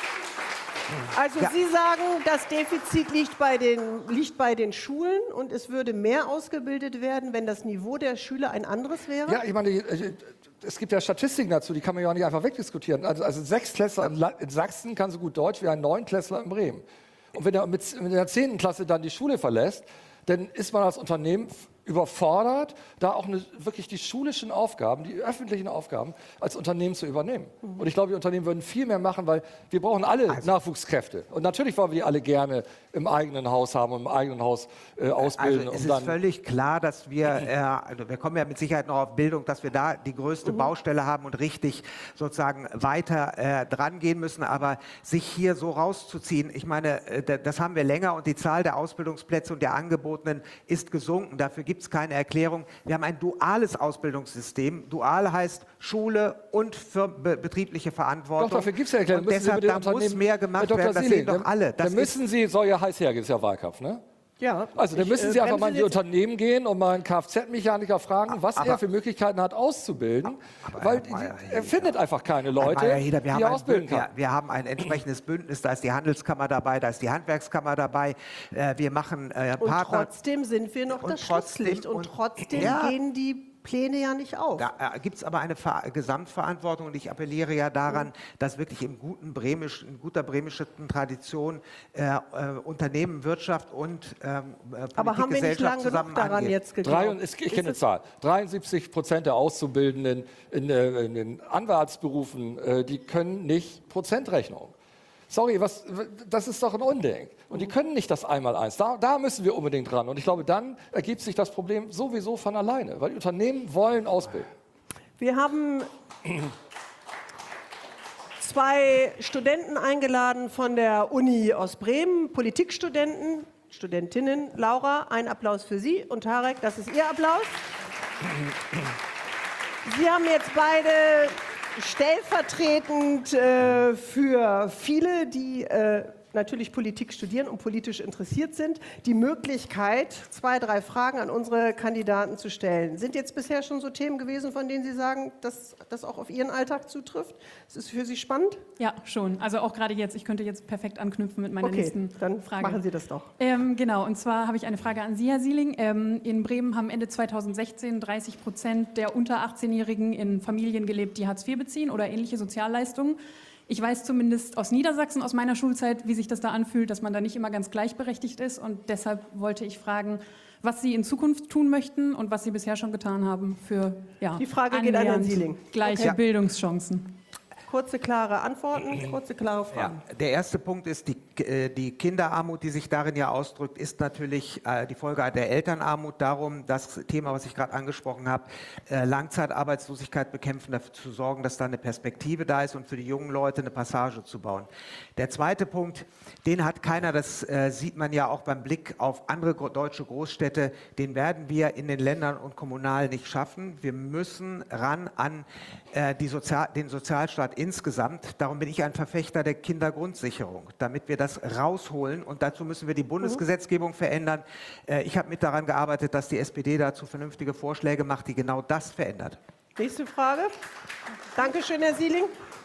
Also Ja. Sie sagen, das Defizit liegt bei, den, liegt bei den Schulen und es würde mehr ausgebildet werden, wenn das Niveau der Schüler ein anderes wäre? Ja, ich meine, äh, es gibt ja Statistiken dazu, die kann man ja auch nicht einfach wegdiskutieren. Also, also ein Sechstklässler in, La- in Sachsen kann so gut Deutsch wie ein Neunklässler in Bremen. Und wenn er mit, mit der zehnten Klasse dann die Schule verlässt, dann ist man als Unternehmen f- überfordert, da auch eine, wirklich die schulischen Aufgaben, die öffentlichen Aufgaben als Unternehmen zu übernehmen. Und ich glaube, die Unternehmen würden viel mehr machen, weil wir brauchen alle Nachwuchskräfte. Und natürlich wollen wir die alle gerne im eigenen Haus haben und im eigenen Haus äh, ausbilden. Also es um ist dann völlig klar, dass wir, äh, also wir kommen ja mit Sicherheit noch auf Bildung, dass wir da die größte Baustelle haben und richtig sozusagen weiter äh, dran gehen müssen. Aber sich hier so rauszuziehen, ich meine, äh, da- das haben wir länger und die Zahl der Ausbildungsplätze und der Angebotenen ist gesunken. Dafür gibt es keine Erklärung. Wir haben ein duales Ausbildungssystem. Dual heißt Schule und für be betriebliche Verantwortung. Doch, dafür gibt es ja Erklärung. Und deshalb, da muss mehr gemacht werden. Das sehen doch alle. Das Dann müssen Sie, soll ja heiß hergehen, ist ja Wahlkampf, ne? Ja. Also dann Ich, müssen äh, Sie einfach mal in die bremse jetzt- Unternehmen gehen und mal einen Kfz-Mechaniker fragen, was aber- er für Möglichkeiten hat auszubilden, weil die, Mayer, er findet einfach keine Leute, Herr Mayer-Heder, wir die haben er ein ausbilden Bünd- kann. ja, wir haben ein entsprechendes Bündnis, da ist die Handelskammer dabei, da ist die Handwerkskammer dabei. Äh, wir machen äh, Und Partner. trotzdem sind wir noch Und das trotzdem- Schlusslicht. Und, und- trotzdem Ja. gehen die Pläne ja nicht auf. Da äh, gibt es aber eine Ver Gesamtverantwortung und ich appelliere ja daran, dass wirklich im guten Bremisch, in guter bremischen Tradition äh, äh, Unternehmen, Wirtschaft und ähm, äh, Politik, Aber haben wir nicht Gesellschaft lang genug zusammen daran angeht. jetzt Drei, geglaubt? und, ich Ist kenne eine es- Zahl. dreiundsiebzig Prozent der Auszubildenden in, äh, in den Anwaltsberufen, äh, die können nicht Prozentrechnung. Sorry, was, das ist doch ein Unding. Und die können nicht das Einmaleins. Da, da müssen wir unbedingt ran. Und ich glaube, dann ergibt sich das Problem sowieso von alleine, weil die Unternehmen wollen ausbilden. Wir haben zwei Studenten eingeladen von der Uni aus Bremen, Politikstudenten, Studentinnen. Laura, ein Applaus für Sie und Tarek, das ist Ihr Applaus. Sie haben jetzt beide stellvertretend äh, für viele, die äh, natürlich Politik studieren und politisch interessiert sind, die Möglichkeit, zwei, drei Fragen an unsere Kandidaten zu stellen. Sind jetzt bisher schon so Themen gewesen, von denen Sie sagen, dass das auch auf Ihren Alltag zutrifft? Ist es für Sie spannend? Ja, schon. Also auch gerade jetzt. Ich könnte jetzt perfekt anknüpfen mit meiner Okay, nächsten dann Frage. machen Sie das doch. Ähm, genau, und zwar habe ich eine Frage an Sie, Herr Sieling. Ähm, in Bremen haben Ende zweitausendsechzehn dreißig Prozent der unter achtzehnjährigen in Familien gelebt, die Hartz vier beziehen oder ähnliche Sozialleistungen. Ich weiß zumindest aus Niedersachsen, aus meiner Schulzeit, wie sich das da anfühlt, dass man da nicht immer ganz gleichberechtigt ist. Und deshalb wollte ich fragen, was Sie in Zukunft tun möchten und was Sie bisher schon getan haben für ja, Die Frage geht an Herrn annähernd Sieling. gleiche Okay. Bildungschancen. Kurze, klare Antworten, kurze, klare Ja, Fragen. der erste Punkt ist, die, äh, die Kinderarmut, die sich darin ja ausdrückt, ist natürlich äh, die Folge der Elternarmut. Darum, das Thema, was ich gerade angesprochen habe, äh, Langzeitarbeitslosigkeit bekämpfen, dafür zu sorgen, dass da eine Perspektive da ist und für die jungen Leute eine Passage zu bauen. Der zweite Punkt, den hat keiner, das äh, sieht man ja auch beim Blick auf andere gro deutsche Großstädte, den werden wir in den Ländern und kommunal nicht schaffen. Wir müssen ran an äh, die Sozial den Sozialstaat insgesamt. Darum bin ich ein Verfechter der Kindergrundsicherung, damit wir das rausholen. Und dazu müssen wir die Bundesgesetzgebung verändern. Äh, ich habe mit daran gearbeitet, dass die S P D dazu vernünftige Vorschläge macht, die genau das verändert. Nächste Frage. Dankeschön, Herr Sieling.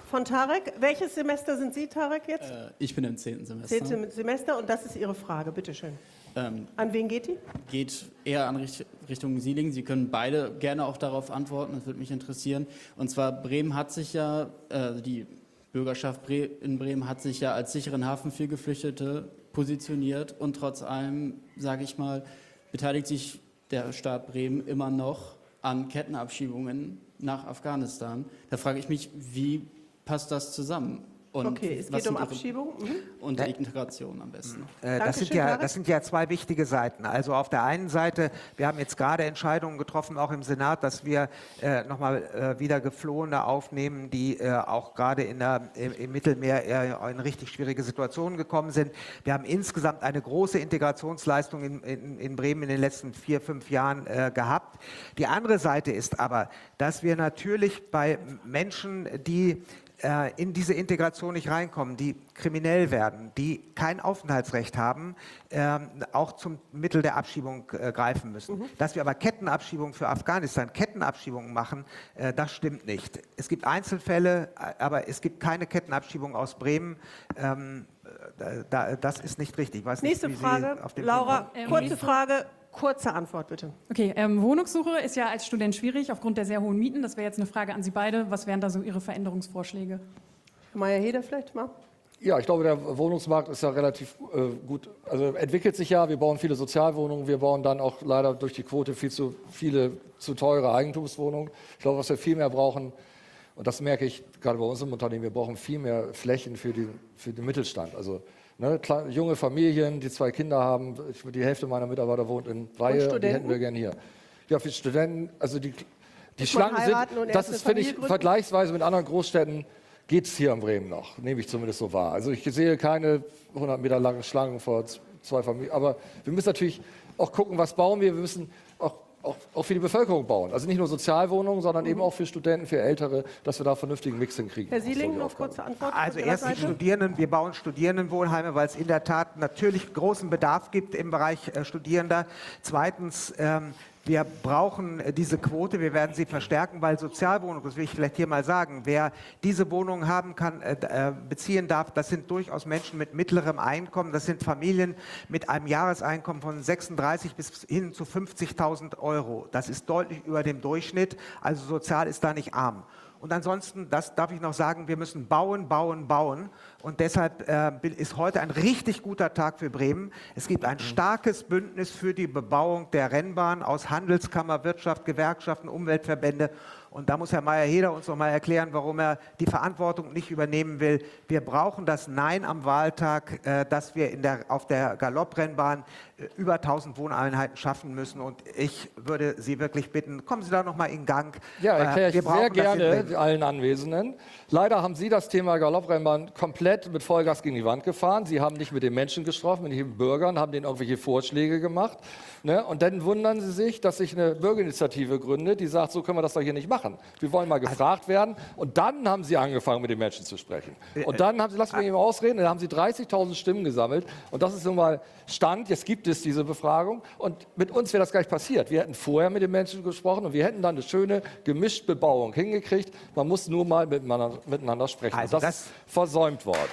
von Tarek. Welches Semester sind Sie, Tarek, jetzt? Äh, ich bin im zehnten Semester. Zehnte Semester und das ist Ihre Frage, bitteschön. Ähm, An wen geht die? geht eher an Richt Richtung Sieling. Sie können beide gerne auch darauf antworten, das würde mich interessieren. Und zwar, Bremen hat sich ja, äh, die Bürgerschaft Bre in Bremen hat sich ja als sicheren Hafen für Geflüchtete positioniert und trotz allem, sage ich mal, beteiligt sich der Staat Bremen immer noch an Kettenabschiebungen nach Afghanistan. Da frage ich mich, wie passt das zusammen? Und Okay, es was geht um sind Ihre- Abschiebung. Mhm. Und Integration am besten. Äh, das, sind Dankeschön, ja, Tarek. das sind ja zwei wichtige Seiten. Also auf der einen Seite, wir haben jetzt gerade Entscheidungen getroffen, auch im Senat, dass wir äh, nochmal äh, wieder Geflohene aufnehmen, die äh, auch gerade in der, im, im Mittelmeer äh, in richtig schwierige Situationen gekommen sind. Wir haben insgesamt eine große Integrationsleistung in, in, in Bremen in den letzten vier, fünf Jahren äh, gehabt. Die andere Seite ist aber, dass wir natürlich bei Menschen, die in diese Integration nicht reinkommen, die kriminell werden, die kein Aufenthaltsrecht haben, ähm, auch zum Mittel der Abschiebung äh, greifen müssen. Mhm. Dass wir aber Kettenabschiebungen für Afghanistan, Kettenabschiebungen machen, äh, das stimmt nicht. Es gibt Einzelfälle, aber es gibt keine Kettenabschiebung aus Bremen. Ähm, da, das ist nicht richtig. Ich weiß Nächste nicht, wie Frage, Sie auf den Laura, Ähm, kurze nächste- Frage, kurze Antwort bitte. Okay, ähm, Wohnungssuche ist ja als Student schwierig aufgrund der sehr hohen Mieten. Das wäre jetzt eine Frage an Sie beide. Was wären da so Ihre Veränderungsvorschläge? Herr Mayer-Heder vielleicht mal? Ja, ich glaube, der Wohnungsmarkt ist ja relativ äh, gut, also entwickelt sich ja. Wir bauen viele Sozialwohnungen, wir bauen dann auch leider durch die Quote viel zu viele zu teure Eigentumswohnungen. Ich glaube, was wir viel mehr brauchen, und das merke ich gerade bei uns im Unternehmen, wir brauchen viel mehr Flächen für, die, für den Mittelstand. Also ne, klar, junge Familien, die zwei Kinder haben, ich, die Hälfte meiner Mitarbeiter wohnt in Reihe, und die hätten wir gerne hier. Ja, für Studenten, also die, die Muss man Schlangen sind, heiraten und das erst ist, eine finde ich, Familie gründen? vergleichsweise mit anderen Großstädten, geht es hier in Bremen noch, nehme ich zumindest so wahr. Also ich sehe keine hundert Meter langen Schlangen vor zwei Familien, aber wir müssen natürlich auch gucken, was bauen wir. Wir müssen auch, auch, auch für die Bevölkerung bauen. Also nicht nur Sozialwohnungen, sondern mhm. eben auch für Studenten, für Ältere, dass wir da einen vernünftigen Mix hinkriegen. Herr Das ist so Sieling, die noch Aufgabe. kurze Antwort. Also von Ihrer erst die Seite? Studierenden, wir bauen Studierendenwohnheime, weil es in der Tat natürlich großen Bedarf gibt im Bereich äh, Studierender. Zweitens, ähm, wir brauchen äh, diese Quote, wir werden sie verstärken, weil Sozialwohnungen, das will ich vielleicht hier mal sagen, wer diese Wohnungen haben kann, äh, äh, beziehen darf, das sind durchaus Menschen mit mittlerem Einkommen, das sind Familien mit einem Jahreseinkommen von sechsunddreißig bis hin zu fünfzigtausend Euro. Das ist deutlich über dem Durchschnitt, also sozial ist da nicht arm. Und ansonsten, das darf ich noch sagen, wir müssen bauen, bauen, bauen. Und deshalb äh, ist heute ein richtig guter Tag für Bremen. Es gibt ein starkes Bündnis für die Bebauung der Rennbahn aus Handelskammer, Wirtschaft, Gewerkschaften, Umweltverbände. Und da muss Herr Mayer-Heder uns noch mal erklären, warum er die Verantwortung nicht übernehmen will. Wir brauchen das Nein am Wahltag, äh, dass wir in der, auf der Galopprennbahn äh, über tausend Wohneinheiten schaffen müssen. Und ich würde Sie wirklich bitten, kommen Sie da noch mal in Gang. Ja, erkläre ich Wir brauchen sehr das in gerne Bremen. allen Anwesenden. Leider haben Sie das Thema Galopprennbahn komplett mit Vollgas gegen die Wand gefahren. Sie haben nicht mit den Menschen gesprochen, mit den Bürgern, haben denen irgendwelche Vorschläge gemacht. Ne? Und dann wundern Sie sich, dass sich eine Bürgerinitiative gründet, die sagt, so können wir das doch hier nicht machen. Wir wollen mal gefragt werden. Und dann haben Sie angefangen, mit den Menschen zu sprechen. Und dann haben Sie, lassen wir eben ausreden, dann haben Sie dreißigtausend Stimmen gesammelt. Und das ist nun mal Stand. Jetzt gibt es diese Befragung. Und mit uns wäre das gleich passiert. Wir hätten vorher mit den Menschen gesprochen und wir hätten dann eine schöne gemischte Bebauung hingekriegt. Man muss nur mal miteinander, miteinander sprechen. Also und das, das- ist versäumt worden.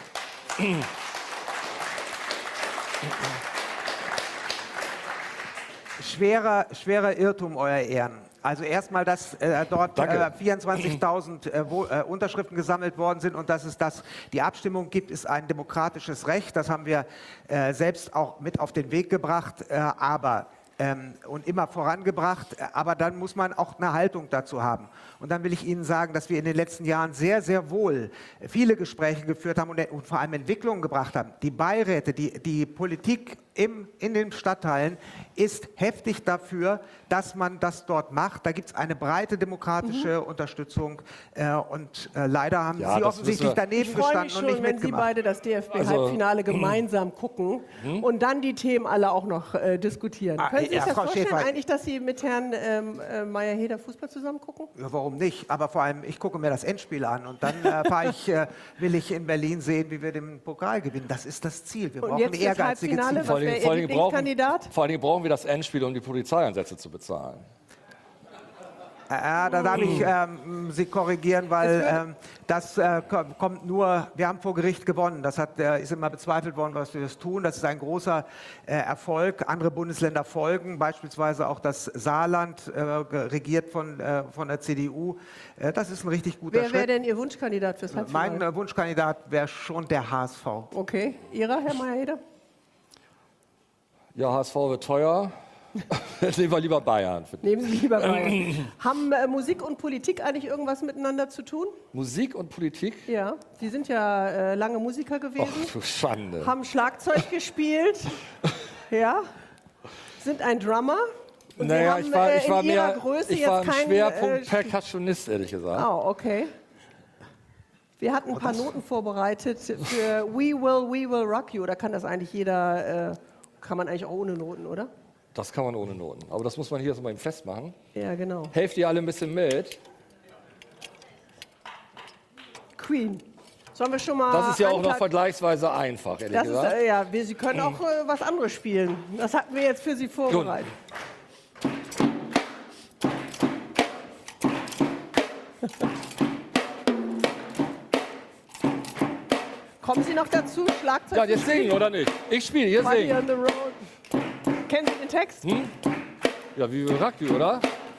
Schwerer, schwerer Irrtum, Euer Ehren. Also erstmal, dass äh, dort Danke. äh, vierundzwanzigtausend äh, wo, äh, Unterschriften gesammelt worden sind und dass es das, die Abstimmung gibt, ist ein demokratisches Recht. Das haben wir äh, selbst auch mit auf den Weg gebracht, äh, aber ähm, und immer vorangebracht. Aber dann muss man auch eine Haltung dazu haben. Und dann will ich Ihnen sagen, dass wir in den letzten Jahren sehr, sehr wohl viele Gespräche geführt haben und, und vor allem Entwicklungen gebracht haben. Die Beiräte, die, die Politik im, in den Stadtteilen ist heftig dafür, dass man das dort macht. Da gibt es eine breite demokratische mhm. Unterstützung äh, und äh, leider haben Ja, Sie das offensichtlich müssen wir- daneben Ich freue mich gestanden und nicht schon, wenn Sie mitgemacht. beide das D F Also- B-Halbfinale gemeinsam gucken und dann die Themen alle auch noch äh, diskutieren. Ah, Können Sie sich ja, das Frau vorstellen, Schäfer. eigentlich, dass Sie mit Herrn ähm, äh, Mayer-Heder Fußball zusammen gucken? Ja, warum nicht? Aber vor allem, ich gucke mir das Endspiel an und dann äh, fahr ich, äh, will ich in Berlin sehen, wie wir den Pokal gewinnen. Das ist das Ziel. Wir Und brauchen jetzt das ehrgeizige Halbfinale, Ziele. was wäre Ihr Dingen brauchen, Lieblingskandidat? vor allen Dingen brauchen wir das Endspiel, um die Polizeieinsätze zu bezahlen. Ja, da darf ich ähm, Sie korrigieren, weil ähm, das äh, kommt nur, wir haben vor Gericht gewonnen. Das hat, äh, ist immer bezweifelt worden, was wir das tun. Das ist ein großer äh, Erfolg. Andere Bundesländer folgen, beispielsweise auch das Saarland, äh, regiert von, äh, von der C D U. Äh, das ist ein richtig guter Wer Schritt. wäre denn Ihr Wunschkandidat fürs Halbfinale? Mein äh, Wunschkandidat wäre schon der H S V. Okay, Ihrer, Herr Mayer-Heder? Ja, H S V wird teuer. Nehmen wir lieber Bayern. Nehmen Sie lieber Bayern. Haben äh, Musik und Politik eigentlich irgendwas miteinander zu tun? Musik und Politik? Ja, Sie sind ja äh, lange Musiker gewesen. Ach du Schande. Haben Schlagzeug gespielt. Ja. Sind ein Drummer. Und Sie Naja, haben, ich war, äh, ich war in Ihrer mehr, Größe ich war jetzt im kein, Schwerpunkt äh, Percussionist, ehrlich gesagt. Oh, okay. Wir hatten ein paar Noten vorbereitet für We Will, We Will Rock You. Da kann das eigentlich jeder, äh, kann man eigentlich auch ohne Noten, oder? Das kann man ohne Noten. Aber das muss man hier erstmal festmachen. Ja, genau. Helft ihr alle ein bisschen mit. Queen. Sollen wir schon mal. Das ist ja auch noch Antrag- vergleichsweise einfach, ehrlich Das ist, gesagt. äh, ja, wir, Sie können auch äh, was anderes spielen. Das hatten wir jetzt für Sie vorbereitet. Kommen Sie noch dazu, Schlagzeug Ja, zu jetzt spielen? singen, oder nicht? Ich spiele, ihr Party singt. on the road. Kennen Sie den Text? Hm? Ja, wie Rugby, oder?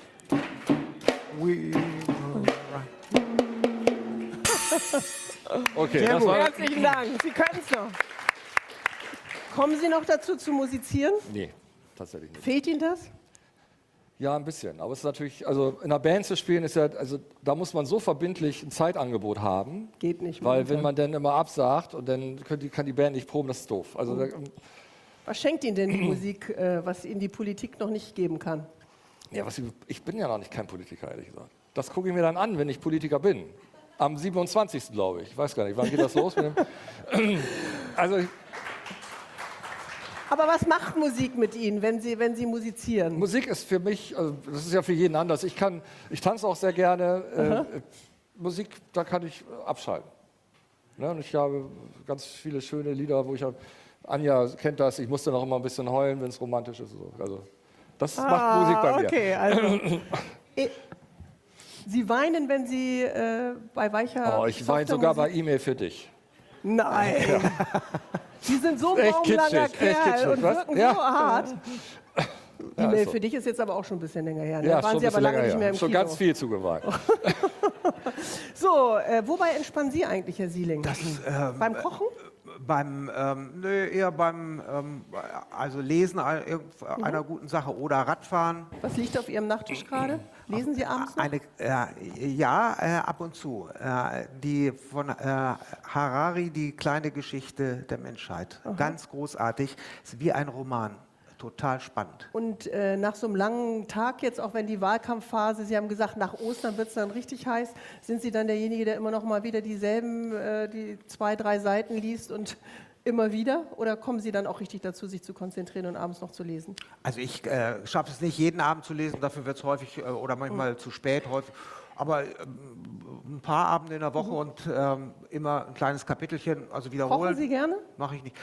Okay, das war... Herzlichen Dank. Sie können es noch. Kommen Sie noch dazu zu musizieren? Nee, tatsächlich nicht. Fehlt Ihnen das? Ja, ein bisschen. Aber es ist natürlich, also in einer Band zu spielen, ist ja, also da muss man so verbindlich ein Zeitangebot haben. Geht nicht. Weil momentan. wenn man dann immer absagt und dann kann die, kann die Band nicht proben, das ist doof. Also da, Was schenkt Ihnen denn die Musik, äh, was Ihnen die Politik noch nicht geben kann? ja, was, ich- ich bin ja noch nicht kein Politiker, ehrlich gesagt. Das gucke ich mir dann an, wenn ich Politiker bin. Am siebenundzwanzigsten glaube ich. Ich weiß gar nicht, wann geht das los? Mit dem also ich, Aber was macht Musik mit Ihnen, wenn Sie, wenn Sie musizieren? Musik ist für mich, also das ist ja für jeden anders. Ich kann, ich tanze auch sehr gerne. Äh, Musik, da kann ich abschalten. Ne? Und ich habe ganz viele schöne Lieder, wo ich hab, Anja kennt das. Ich musste noch immer ein bisschen heulen, wenn es romantisch ist. So. Also das macht Musik bei mir. Okay, also. eh, Sie weinen, wenn Sie äh, bei weicher. Oh, ich weine softer sogar bei Musik- E-Mail für dich. Nein. Sie sind so ein Echt baumlanger kitschig, echt Kerl kitschig, und was? wirken Ja. so hart. Ja, E-Mail ist so. für dich ist jetzt aber auch schon ein bisschen länger her. Ne? Ja, Waren schon ein Sie aber bisschen lange länger nicht mehr her. im Schon Kino. ganz viel zugeweint. So, äh, wobei entspannen Sie eigentlich, Herr Sieling? ähm, Beim Kochen? Beim, ähm, nö, eher beim, ähm, also Lesen ein- irgend- einer guten Sache oder Radfahren. Was liegt auf Ihrem Nachttisch gerade? Lesen Sie abends noch? Eine, äh, ja, äh, ab und zu. Äh, die von äh, Harari, die kleine Geschichte der Menschheit. Ganz großartig. Ist wie ein Roman. Total spannend. Und äh, nach so einem langen Tag jetzt, auch wenn die Wahlkampfphase, Sie haben gesagt, nach Ostern wird es dann richtig heiß, sind Sie dann derjenige, der immer noch mal wieder dieselben, äh, die zwei, drei Seiten liest und immer wieder? Oder kommen Sie dann auch richtig dazu, sich zu konzentrieren und abends noch zu lesen? Also ich äh, schaffe es nicht, jeden Abend zu lesen. Dafür wird es häufig äh, oder manchmal zu spät. Häufig. Aber ähm, ein paar Abende in der Woche und ähm, immer ein kleines Kapitelchen, also wiederholen. Kochen Sie gerne? Mache ich nicht.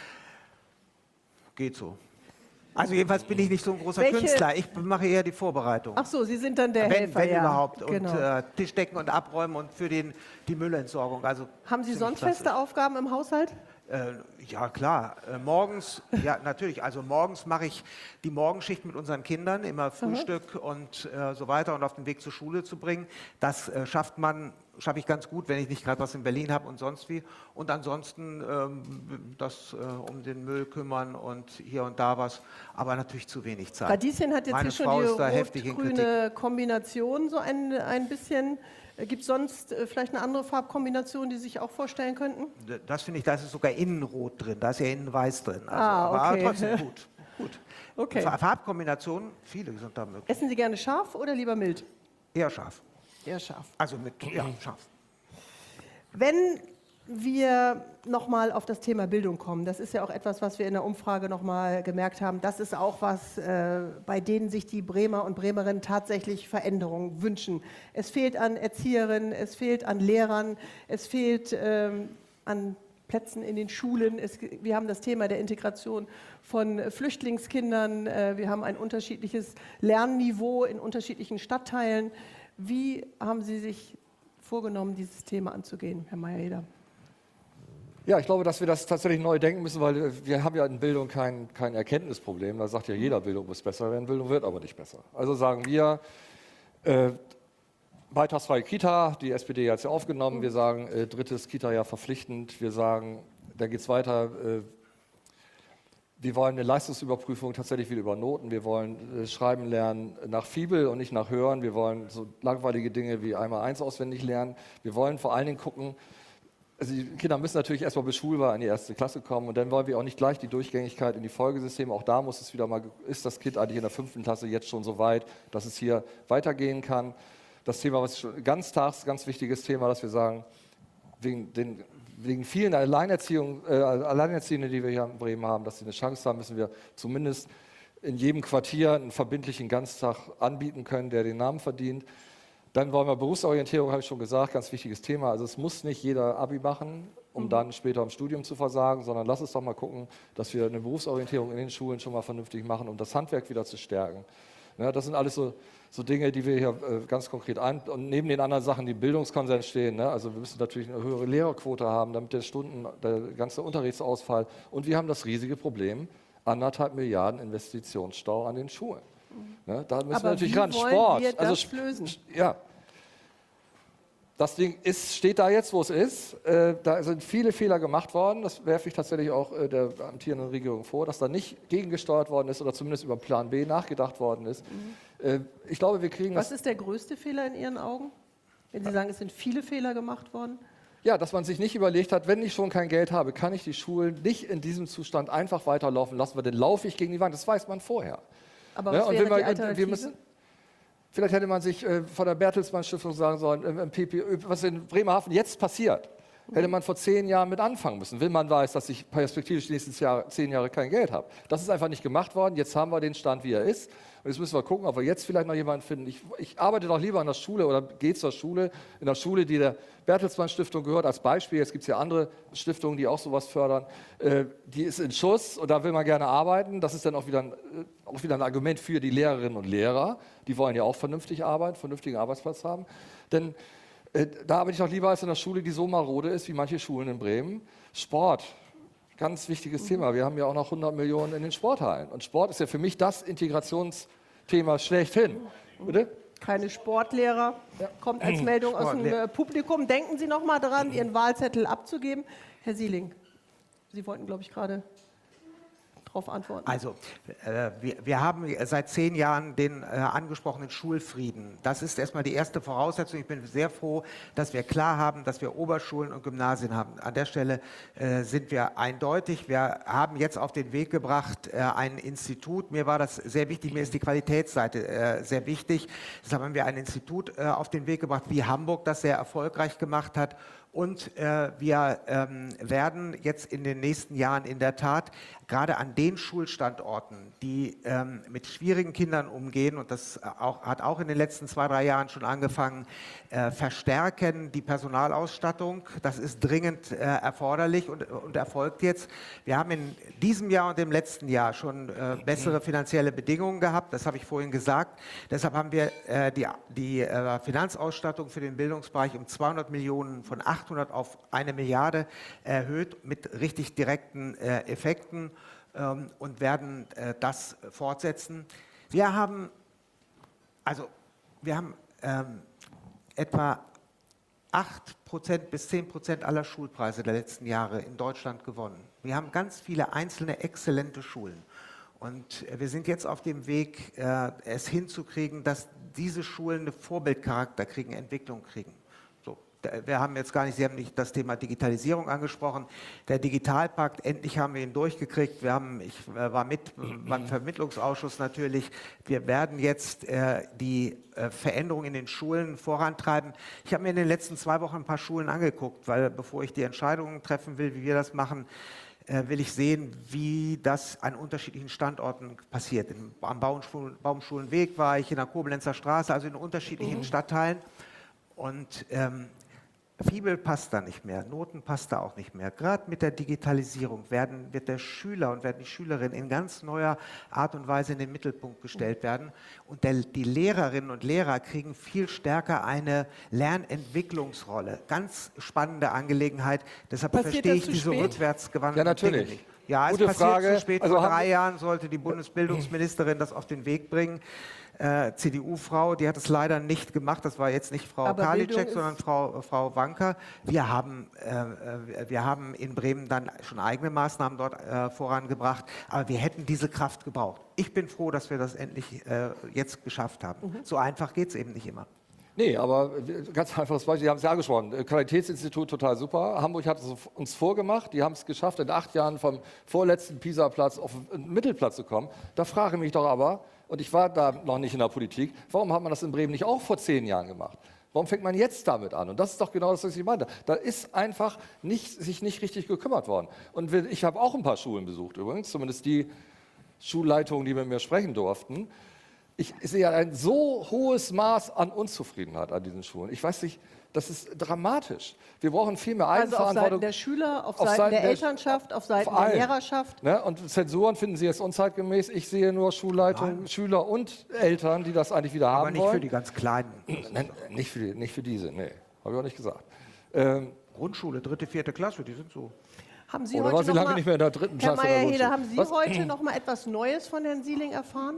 Geht so. Also jedenfalls bin ich nicht so ein großer Welche- Künstler. Ich mache eher die Vorbereitung. Ach so, Sie sind dann der wenn, Helfer, wenn ja. überhaupt. Genau. Und äh, Tischdecken und abräumen und für den, die Müllentsorgung. Also Haben Sie ziemlich sonst klassisch. feste Aufgaben im Haushalt? Äh, ja, klar. Äh, morgens, ja, natürlich. Also morgens mache ich die Morgenschicht mit unseren Kindern, immer Frühstück und äh, so weiter und auf den Weg zur Schule zu bringen. Das äh, schafft man, schaffe ich ganz gut, wenn ich nicht gerade was in Berlin habe und sonst wie. Und ansonsten ähm, das äh, um den Müll kümmern und hier und da was. Aber natürlich zu wenig Zeit. Radieschen hat jetzt Meine hier schon Frau die ist da heftig in Kritik. rot-grüne Kombination, so ein, ein bisschen. Gibt es sonst äh, vielleicht eine andere Farbkombination, die Sie sich auch vorstellen könnten? Das finde ich, da ist sogar innen rot drin, da ist ja innen weiß drin. Also, Ah, okay. Aber trotzdem gut. gut. Okay. Fa- Farbkombinationen, viele sind da möglich. Essen Sie gerne scharf oder lieber mild? Eher scharf. Eher scharf. Also mit, ja, scharf. Wenn wir nochmal auf das Thema Bildung kommen, das ist ja auch etwas, was wir in der Umfrage nochmal gemerkt haben, das ist auch was, äh, bei denen sich die Bremer und Bremerinnen tatsächlich Veränderungen wünschen. Es fehlt an Erzieherinnen, es fehlt an Lehrern, es fehlt ähm, an Plätzen in den Schulen. Es, wir haben das Thema der Integration von Flüchtlingskindern. Äh, wir haben ein unterschiedliches Lernniveau in unterschiedlichen Stadtteilen. Wie haben Sie sich vorgenommen, dieses Thema anzugehen, Herr Mayer-Heder? Ja, ich glaube, dass wir das tatsächlich neu denken müssen, weil wir haben ja in Bildung kein, kein Erkenntnisproblem. Da sagt ja jeder, Bildung muss besser werden, Bildung wird aber nicht besser. Also sagen wir, äh, beitragsfreie Kita, die S P D hat es ja aufgenommen, wir sagen, äh, drittes Kita-Jahr verpflichtend, wir sagen, da geht es weiter, äh, wir wollen eine Leistungsüberprüfung tatsächlich wieder über Noten, wir wollen äh, schreiben lernen nach Fibel und nicht nach Hören, wir wollen so langweilige Dinge wie einmal eins auswendig lernen, wir wollen vor allen Dingen gucken, also die Kinder müssen natürlich erstmal beschulbar in die erste Klasse kommen und dann wollen wir auch nicht gleich die Durchgängigkeit in die Folgesysteme. Auch da muss es wieder mal, ist das Kind eigentlich in der fünften Klasse jetzt schon so weit, dass es hier weitergehen kann. Das Thema, was schon ganz tags, ganz wichtiges Thema, dass wir sagen, wegen, den, wegen vielen Alleinerziehung, äh, Alleinerziehenden, die wir hier in Bremen haben, dass sie eine Chance haben, müssen wir zumindest in jedem Quartier einen verbindlichen Ganztag anbieten können, der den Namen verdient. Dann wollen wir Berufsorientierung, habe ich schon gesagt, ganz wichtiges Thema. Also es muss nicht jeder Abi machen, um mhm. dann später im Studium zu versagen, sondern lass uns doch mal gucken, dass wir eine Berufsorientierung in den Schulen schon mal vernünftig machen, um das Handwerk wieder zu stärken. Ja, das sind alles so, so Dinge, die wir hier äh, ganz konkret ein... Und neben den anderen Sachen, die im Bildungskonsens stehen, ne, also wir müssen natürlich eine höhere Lehrerquote haben, damit der Stunden, der ganze Unterrichtsausfall... Und wir haben das riesige Problem, anderthalb Milliarden Investitionsstau an den Schulen. Ne, da müssen Aber wir natürlich wie ran. wollen Sport. wir das also, lösen? Ja. Das Ding ist, steht da jetzt, wo es ist. Äh, da sind viele Fehler gemacht worden. Das werfe ich tatsächlich auch äh, der amtierenden Regierung vor, dass da nicht gegengesteuert worden ist oder zumindest über Plan B nachgedacht worden ist. Mhm. Äh, ich glaube, wir kriegen Was das. ist der größte Fehler in Ihren Augen? Wenn Sie sagen, es sind viele Fehler gemacht worden? Ja, dass man sich nicht überlegt hat, wenn ich schon kein Geld habe, kann ich die Schulen nicht in diesem Zustand einfach weiterlaufen lassen, weil dann laufe ich gegen die Wand. Das weiß man vorher. Aber Ja, was und wäre wenn man, die Alternative? wir müssen, vielleicht hätte man sich äh, von der Bertelsmann Stiftung sagen sollen, im, im P P Ö, was in Bremerhaven jetzt passiert, hätte man vor zehn Jahren mit anfangen müssen, wenn man weiß, dass ich perspektivisch die nächsten Jahr, zehn Jahre kein Geld habe. Das ist einfach nicht gemacht worden. Jetzt haben wir den Stand, wie er ist. Und jetzt müssen wir gucken, ob wir jetzt vielleicht noch jemanden finden. Ich, ich arbeite doch lieber an der Schule oder gehe zur Schule, in der Schule, die der Bertelsmann Stiftung gehört, als Beispiel. Jetzt gibt es ja andere Stiftungen, die auch sowas fördern. Äh, die ist in Schuss und da will man gerne arbeiten. Das ist dann auch wieder, ein, auch wieder ein Argument für die Lehrerinnen und Lehrer. Die wollen ja auch vernünftig arbeiten, vernünftigen Arbeitsplatz haben. Denn äh, da arbeite ich doch lieber als in der Schule, die so marode ist wie manche Schulen in Bremen. Sport. Ganz wichtiges mhm. Thema. Wir haben ja auch noch hundert Millionen in den Sporthallen. Und Sport ist ja für mich das Integrationsthema schlechthin. Bitte? Keine Sportlehrer. Ja. Kommt als Meldung aus dem äh, Publikum. Denken Sie noch mal daran, Ihren Wahlzettel abzugeben. Herr Sieling, Sie wollten, glaube ich, gerade darauf antworten. Also, äh, wir, wir haben seit zehn Jahren den äh, angesprochenen Schulfrieden. Das ist erstmal die erste Voraussetzung. Ich bin sehr froh, dass wir klar haben, dass wir Oberschulen und Gymnasien haben. An der Stelle äh, sind wir eindeutig. Wir haben jetzt auf den Weg gebracht äh, ein Institut. Mir war das sehr wichtig. Mir ist die Qualitätsseite äh, sehr wichtig. Deshalb haben wir ein Institut äh, auf den Weg gebracht, wie Hamburg das sehr erfolgreich gemacht hat. Und äh, wir ähm, werden jetzt in den nächsten Jahren in der Tat gerade an den Schulstandorten, die ähm, mit schwierigen Kindern umgehen, und das auch, hat auch in den letzten zwei, drei Jahren schon angefangen, äh, verstärken die Personalausstattung. Das ist dringend äh, erforderlich und, und erfolgt jetzt. Wir haben in diesem Jahr und im letzten Jahr schon äh, bessere finanzielle Bedingungen gehabt, das habe ich vorhin gesagt. Deshalb haben wir äh, die, die äh, Finanzausstattung für den Bildungsbereich um zweihundert Millionen von achthundert auf eine Milliarde erhöht mit richtig direkten äh, Effekten ähm, und werden äh, das fortsetzen. Wir haben, also wir haben ähm, etwa acht Prozent bis zehn Prozent aller Schulpreise der letzten Jahre in Deutschland gewonnen. Wir haben ganz viele einzelne exzellente Schulen. Und wir sind jetzt auf dem Weg, äh, es hinzukriegen, dass diese Schulen einen Vorbildcharakter kriegen, Entwicklung kriegen. Wir haben jetzt gar nicht, Sie haben nicht das Thema Digitalisierung angesprochen. Der Digitalpakt, endlich haben wir ihn durchgekriegt. Wir haben, ich war mit beim Vermittlungsausschuss natürlich. Wir werden jetzt äh, die äh, Veränderung in den Schulen vorantreiben. Ich habe mir in den letzten zwei Wochen ein paar Schulen angeguckt, weil bevor ich die Entscheidungen treffen will, wie wir das machen, äh, will ich sehen, wie das an unterschiedlichen Standorten passiert. In, am Baumschulen, Baumschulenweg war ich, in der Koblenzer Straße, also in unterschiedlichen mhm. Stadtteilen. Und ähm, Fibel passt da nicht mehr, Noten passt da auch nicht mehr. Gerade mit der Digitalisierung werden, wird der Schüler und werden die Schülerinnen in ganz neuer Art und Weise in den Mittelpunkt gestellt werden. Und der, die Lehrerinnen und Lehrer kriegen viel stärker eine Lernentwicklungsrolle. Ganz spannende Angelegenheit. Deshalb Passiert verstehe das ich zu diese spät? rückwärtsgewandten Ja, natürlich. Dinge nicht. Ja, Gute es passiert Frage. zu spät. Also Vor haben drei wir- Jahren sollte die Bundesbildungsministerin das auf den Weg bringen. Äh, C D U-Frau, die hat es leider nicht gemacht. Das war jetzt nicht Frau Aber Bildung Karliczek, ist- sondern Frau, Frau Wanka. Wir haben, äh, wir haben in Bremen dann schon eigene Maßnahmen dort äh, vorangebracht, aber wir hätten diese Kraft gebraucht. Ich bin froh, dass wir das endlich äh, jetzt geschafft haben. Mhm. So einfach geht es eben nicht immer. Nee, aber ganz einfaches Beispiel, Sie haben es ja angesprochen, Qualitätsinstitut total super. Hamburg hat es uns vorgemacht, die haben es geschafft, in acht Jahren vom vorletzten PISA-Platz auf den Mittelplatz zu kommen. Da frage ich mich doch aber, und ich war da noch nicht in der Politik, warum hat man das in Bremen nicht auch vor zehn Jahren gemacht? Warum fängt man jetzt damit an? Und das ist doch genau das, was ich meinte. Da ist einfach nicht, sich nicht richtig gekümmert worden. Und wir- ich habe auch ein paar Schulen besucht übrigens, zumindest die Schulleitungen, die mit mir sprechen durften. Ich sehe ein so hohes Maß an Unzufriedenheit an diesen Schulen. Ich weiß nicht, das ist dramatisch. Wir brauchen viel mehr Also auf Seiten Eigenverantwortung. der Schüler, auf, Auf Seiten, Seiten der der- Elternschaft, auf Seiten Vor der allem. Lehrerschaft. Ne? Und Zensuren finden Sie jetzt unzeitgemäß. Ich sehe nur Schulleitungen, Schüler und Eltern, die das eigentlich wieder Aber haben nicht wollen. für die ganz Kleinen. Nein, nicht, für die, nicht für diese, nee. Habe ich auch nicht gesagt. Ähm, Grundschule, dritte, vierte Klasse, die sind so. Haben Sie Oder heute war sie noch lange mal, nicht mehr in der dritten Herr Klasse der Meyer-Heder, Grundschule? haben Sie Was? heute noch mal etwas Neues von Herrn Sieling erfahren?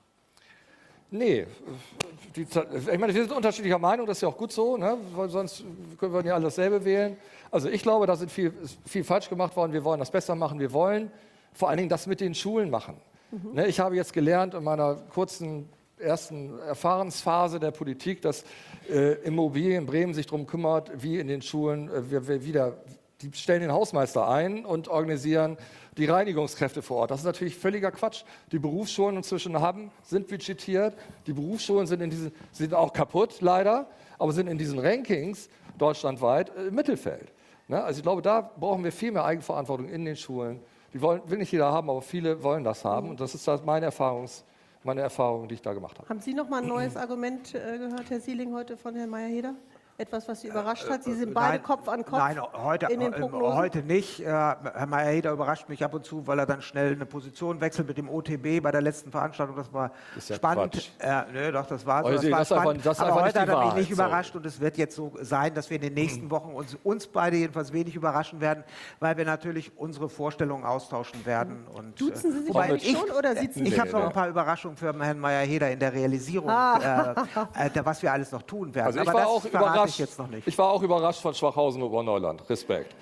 Nee, die, ich meine, wir sind unterschiedlicher Meinung, das ist ja auch gut so, ne? Weil sonst können wir ja alle dasselbe wählen. Also ich glaube, da sind viel, ist viel falsch gemacht worden. Wir wollen das besser machen. Wir wollen vor allen Dingen das mit den Schulen machen. Mhm. Ne? Ich habe jetzt gelernt in meiner kurzen ersten Erfahrensphase der Politik, dass äh, Immobilien in Bremen sich darum kümmert, wie in den Schulen äh, wir, wir wieder, die stellen den Hausmeister ein und organisieren die Reinigungskräfte vor Ort. Das ist natürlich völliger Quatsch. Die Berufsschulen inzwischen haben, sind budgetiert. Die Berufsschulen sind, in diesen, sind auch kaputt, leider, aber sind in diesen Rankings deutschlandweit äh, im Mittelfeld. Ne? Also ich glaube, da brauchen wir viel mehr Eigenverantwortung in den Schulen. Die wollen, will nicht jeder haben, aber viele wollen das haben. Und das ist das meine, Erfahrungs, meine Erfahrung, die ich da gemacht habe. Haben Sie noch mal ein neues Argument äh, gehört, Herr Sieling, heute von Herrn Meyer-Heder? Etwas, was Sie überrascht hat? Sie sind beide Nein, Kopf an Kopf Nein, heute, in den äh, Prognosen? heute nicht. Äh, Herr Meyer-Heder überrascht mich ab und zu, weil er dann schnell eine Position wechselt mit dem O T B bei der letzten Veranstaltung. Das war ist ja spannend. Quatsch. Äh, nö, doch, das war so. Aber Das Sie, war das ist einfach- spannend. das ist Aber einfach heute nicht hat die er mich Wahrheit, nicht sorry. überrascht und es wird jetzt so sein, dass wir in den nächsten Wochen uns, uns beide jedenfalls wenig überraschen werden, weil wir natürlich unsere Vorstellungen austauschen werden. Und, Duzen Sie sich wobei eigentlich schon oder sitzen ich Sie habe noch nee. ein paar Überraschungen für Herrn Meyer-Heder in der Realisierung, Ah. äh, äh, was wir alles noch tun werden. Also ich Aber war das auch verrate überrascht. ich jetzt noch nicht. Ich war auch überrascht von Schwachhausen und Oberneuland. Respekt.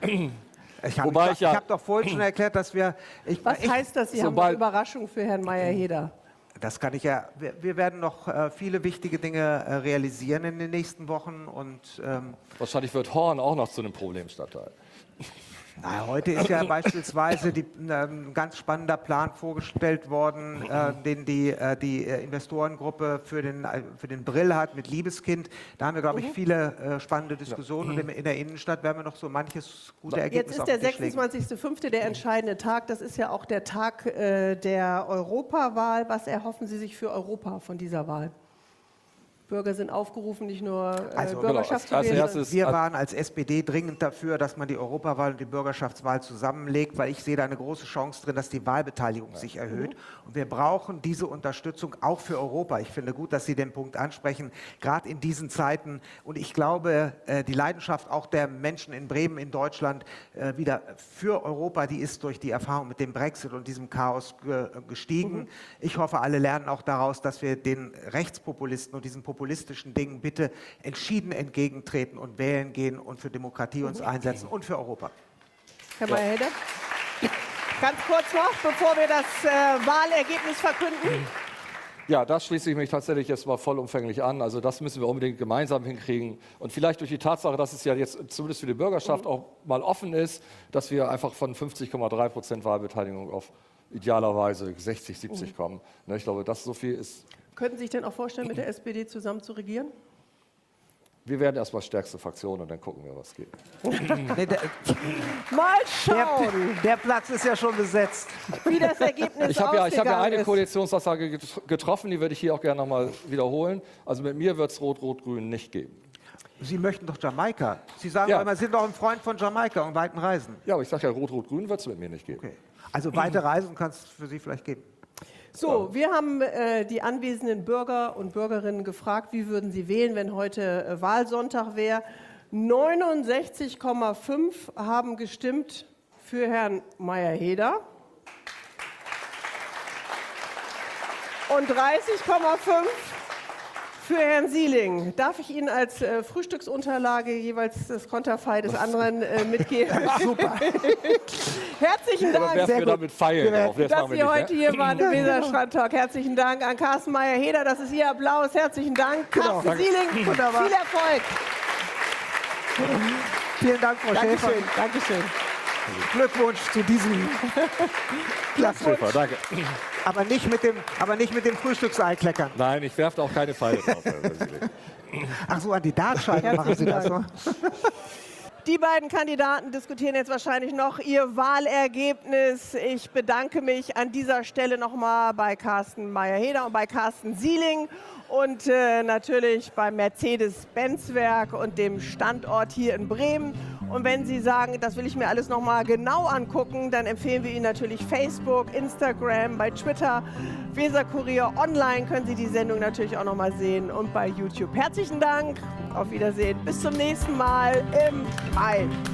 Ich habe Wobei ich ja- hab doch vorhin schon erklärt, dass wir. Ich, Was ich, heißt das? Sie haben sobald- eine Überraschung für Herrn Meyer-Heder. Das kann ich ja. Wir, wir werden noch äh, viele wichtige Dinge äh, realisieren in den nächsten Wochen. Und ähm, Wahrscheinlich wird Horn auch noch zu einem Problemstadtteil. na, heute ist ja beispielsweise die, äh, ein ganz spannender Plan vorgestellt worden, äh, den die, äh, die äh, Investorengruppe für den, äh, für den Brill hat mit Liebeskind. Da haben wir, glaube ich, viele äh, spannende Diskussionen. Und in, in der Innenstadt werden wir noch so manches gute Jetzt Ergebnis ist auf der den Tisch legen. sechsundzwanzigster fünfte der entscheidende Tag. Das ist ja auch der Tag äh, der Europawahl. Was erhoffen Sie sich für Europa von dieser Wahl? Bürger sind aufgerufen, nicht nur äh, Also, Bürgerschaft genau, als zu wählen. erstes- Wir waren als S P D dringend dafür, dass man die Europawahl und die Bürgerschaftswahl zusammenlegt, weil ich sehe da eine große Chance drin, dass die Wahlbeteiligung sich erhöht. Und wir brauchen diese Unterstützung auch für Europa. Ich finde gut, dass Sie den Punkt ansprechen, gerade in diesen Zeiten. Und ich glaube, äh, die Leidenschaft auch der Menschen in Bremen, in Deutschland, äh, wieder für Europa, die ist durch die Erfahrung mit dem Brexit und diesem Chaos ge- gestiegen. Ich hoffe, alle lernen auch daraus, dass wir den Rechtspopulisten und diesen populistischen Dingen bitte entschieden entgegentreten und wählen gehen und für Demokratie uns einsetzen und für Europa. Herr Meyer-Heder? Ganz kurz noch, bevor wir das äh, Wahlergebnis verkünden. Ja, das schließe ich mich tatsächlich jetzt mal vollumfänglich an. Also das müssen wir unbedingt gemeinsam hinkriegen. Und vielleicht durch die Tatsache, dass es ja jetzt zumindest für die Bürgerschaft auch mal offen ist, dass wir einfach von fünfzig Komma drei Prozent Wahlbeteiligung auf idealerweise sechzig, siebzig kommen. Ne, ich glaube, das so viel ist. Könnten Sie sich denn auch vorstellen, mit der S P D zusammen zu regieren? Wir werden erstmal stärkste Fraktion und dann gucken wir, was geht. Nee, der, Mal der, schauen, der Platz ist ja schon besetzt. wie das Ergebnis Ich habe ja, ich hab ja ausgegangen eine ist. Koalitionsaussage get- getroffen, die werde ich hier auch gerne nochmal wiederholen. Also mit mir wird es Rot-Rot-Grün nicht geben. Sie möchten doch Jamaika. Sie sagen Ja. ja immer, Sie sind doch ein Freund von Jamaika und weiten Reisen. Ja, aber ich sage ja, Rot-Rot-Grün wird es mit mir nicht geben. Okay. Also weite Reisen kann es für Sie vielleicht geben. So, wir haben äh, die anwesenden Bürger und Bürgerinnen gefragt, wie würden sie wählen, wenn heute äh, Wahlsonntag wäre. neunundsechzig Komma fünf haben gestimmt für Herrn Meyer-Heder. Und dreißig Komma fünf für Herrn Sieling. Darf ich Ihnen als äh, Frühstücksunterlage jeweils das Konterfei des anderen äh, mitgeben? Super. Herzlichen Oder Dank, werfen wir damit Pfeilen auf? Das dass machen wir Sie nicht, heute ne? hier waren im Weserstrand-Talk. Herzlichen Dank an Carsten Meyer-Heder. Das ist Ihr Applaus. Herzlichen Dank. Genau. Carsten Sieling, Wunderbar. viel Erfolg. Vielen Dank, Frau Schäfer. Dankeschön. Dankeschön. Glückwunsch zu diesem Klasse. Super, danke. Aber nicht mit dem, aber nicht mit dem Frühstücksei kleckern. Nein, ich werfe auch keine Pfeile drauf. Herr Sieling. Ach so, an die Dartscheibe machen Sie das, ne? Die beiden Kandidaten diskutieren jetzt wahrscheinlich noch ihr Wahlergebnis. Ich bedanke mich an dieser Stelle nochmal bei Carsten Meyer-Heder und bei Carsten Sieling und äh, natürlich beim Mercedes-Benz-Werk und dem Standort hier in Bremen. Und wenn Sie sagen, das will ich mir alles nochmal genau angucken, dann empfehlen wir Ihnen natürlich Facebook, Instagram, bei Twitter, Weserkurier online können Sie die Sendung natürlich auch nochmal sehen und bei YouTube. Herzlichen Dank, auf Wiedersehen, bis zum nächsten Mal im Mai.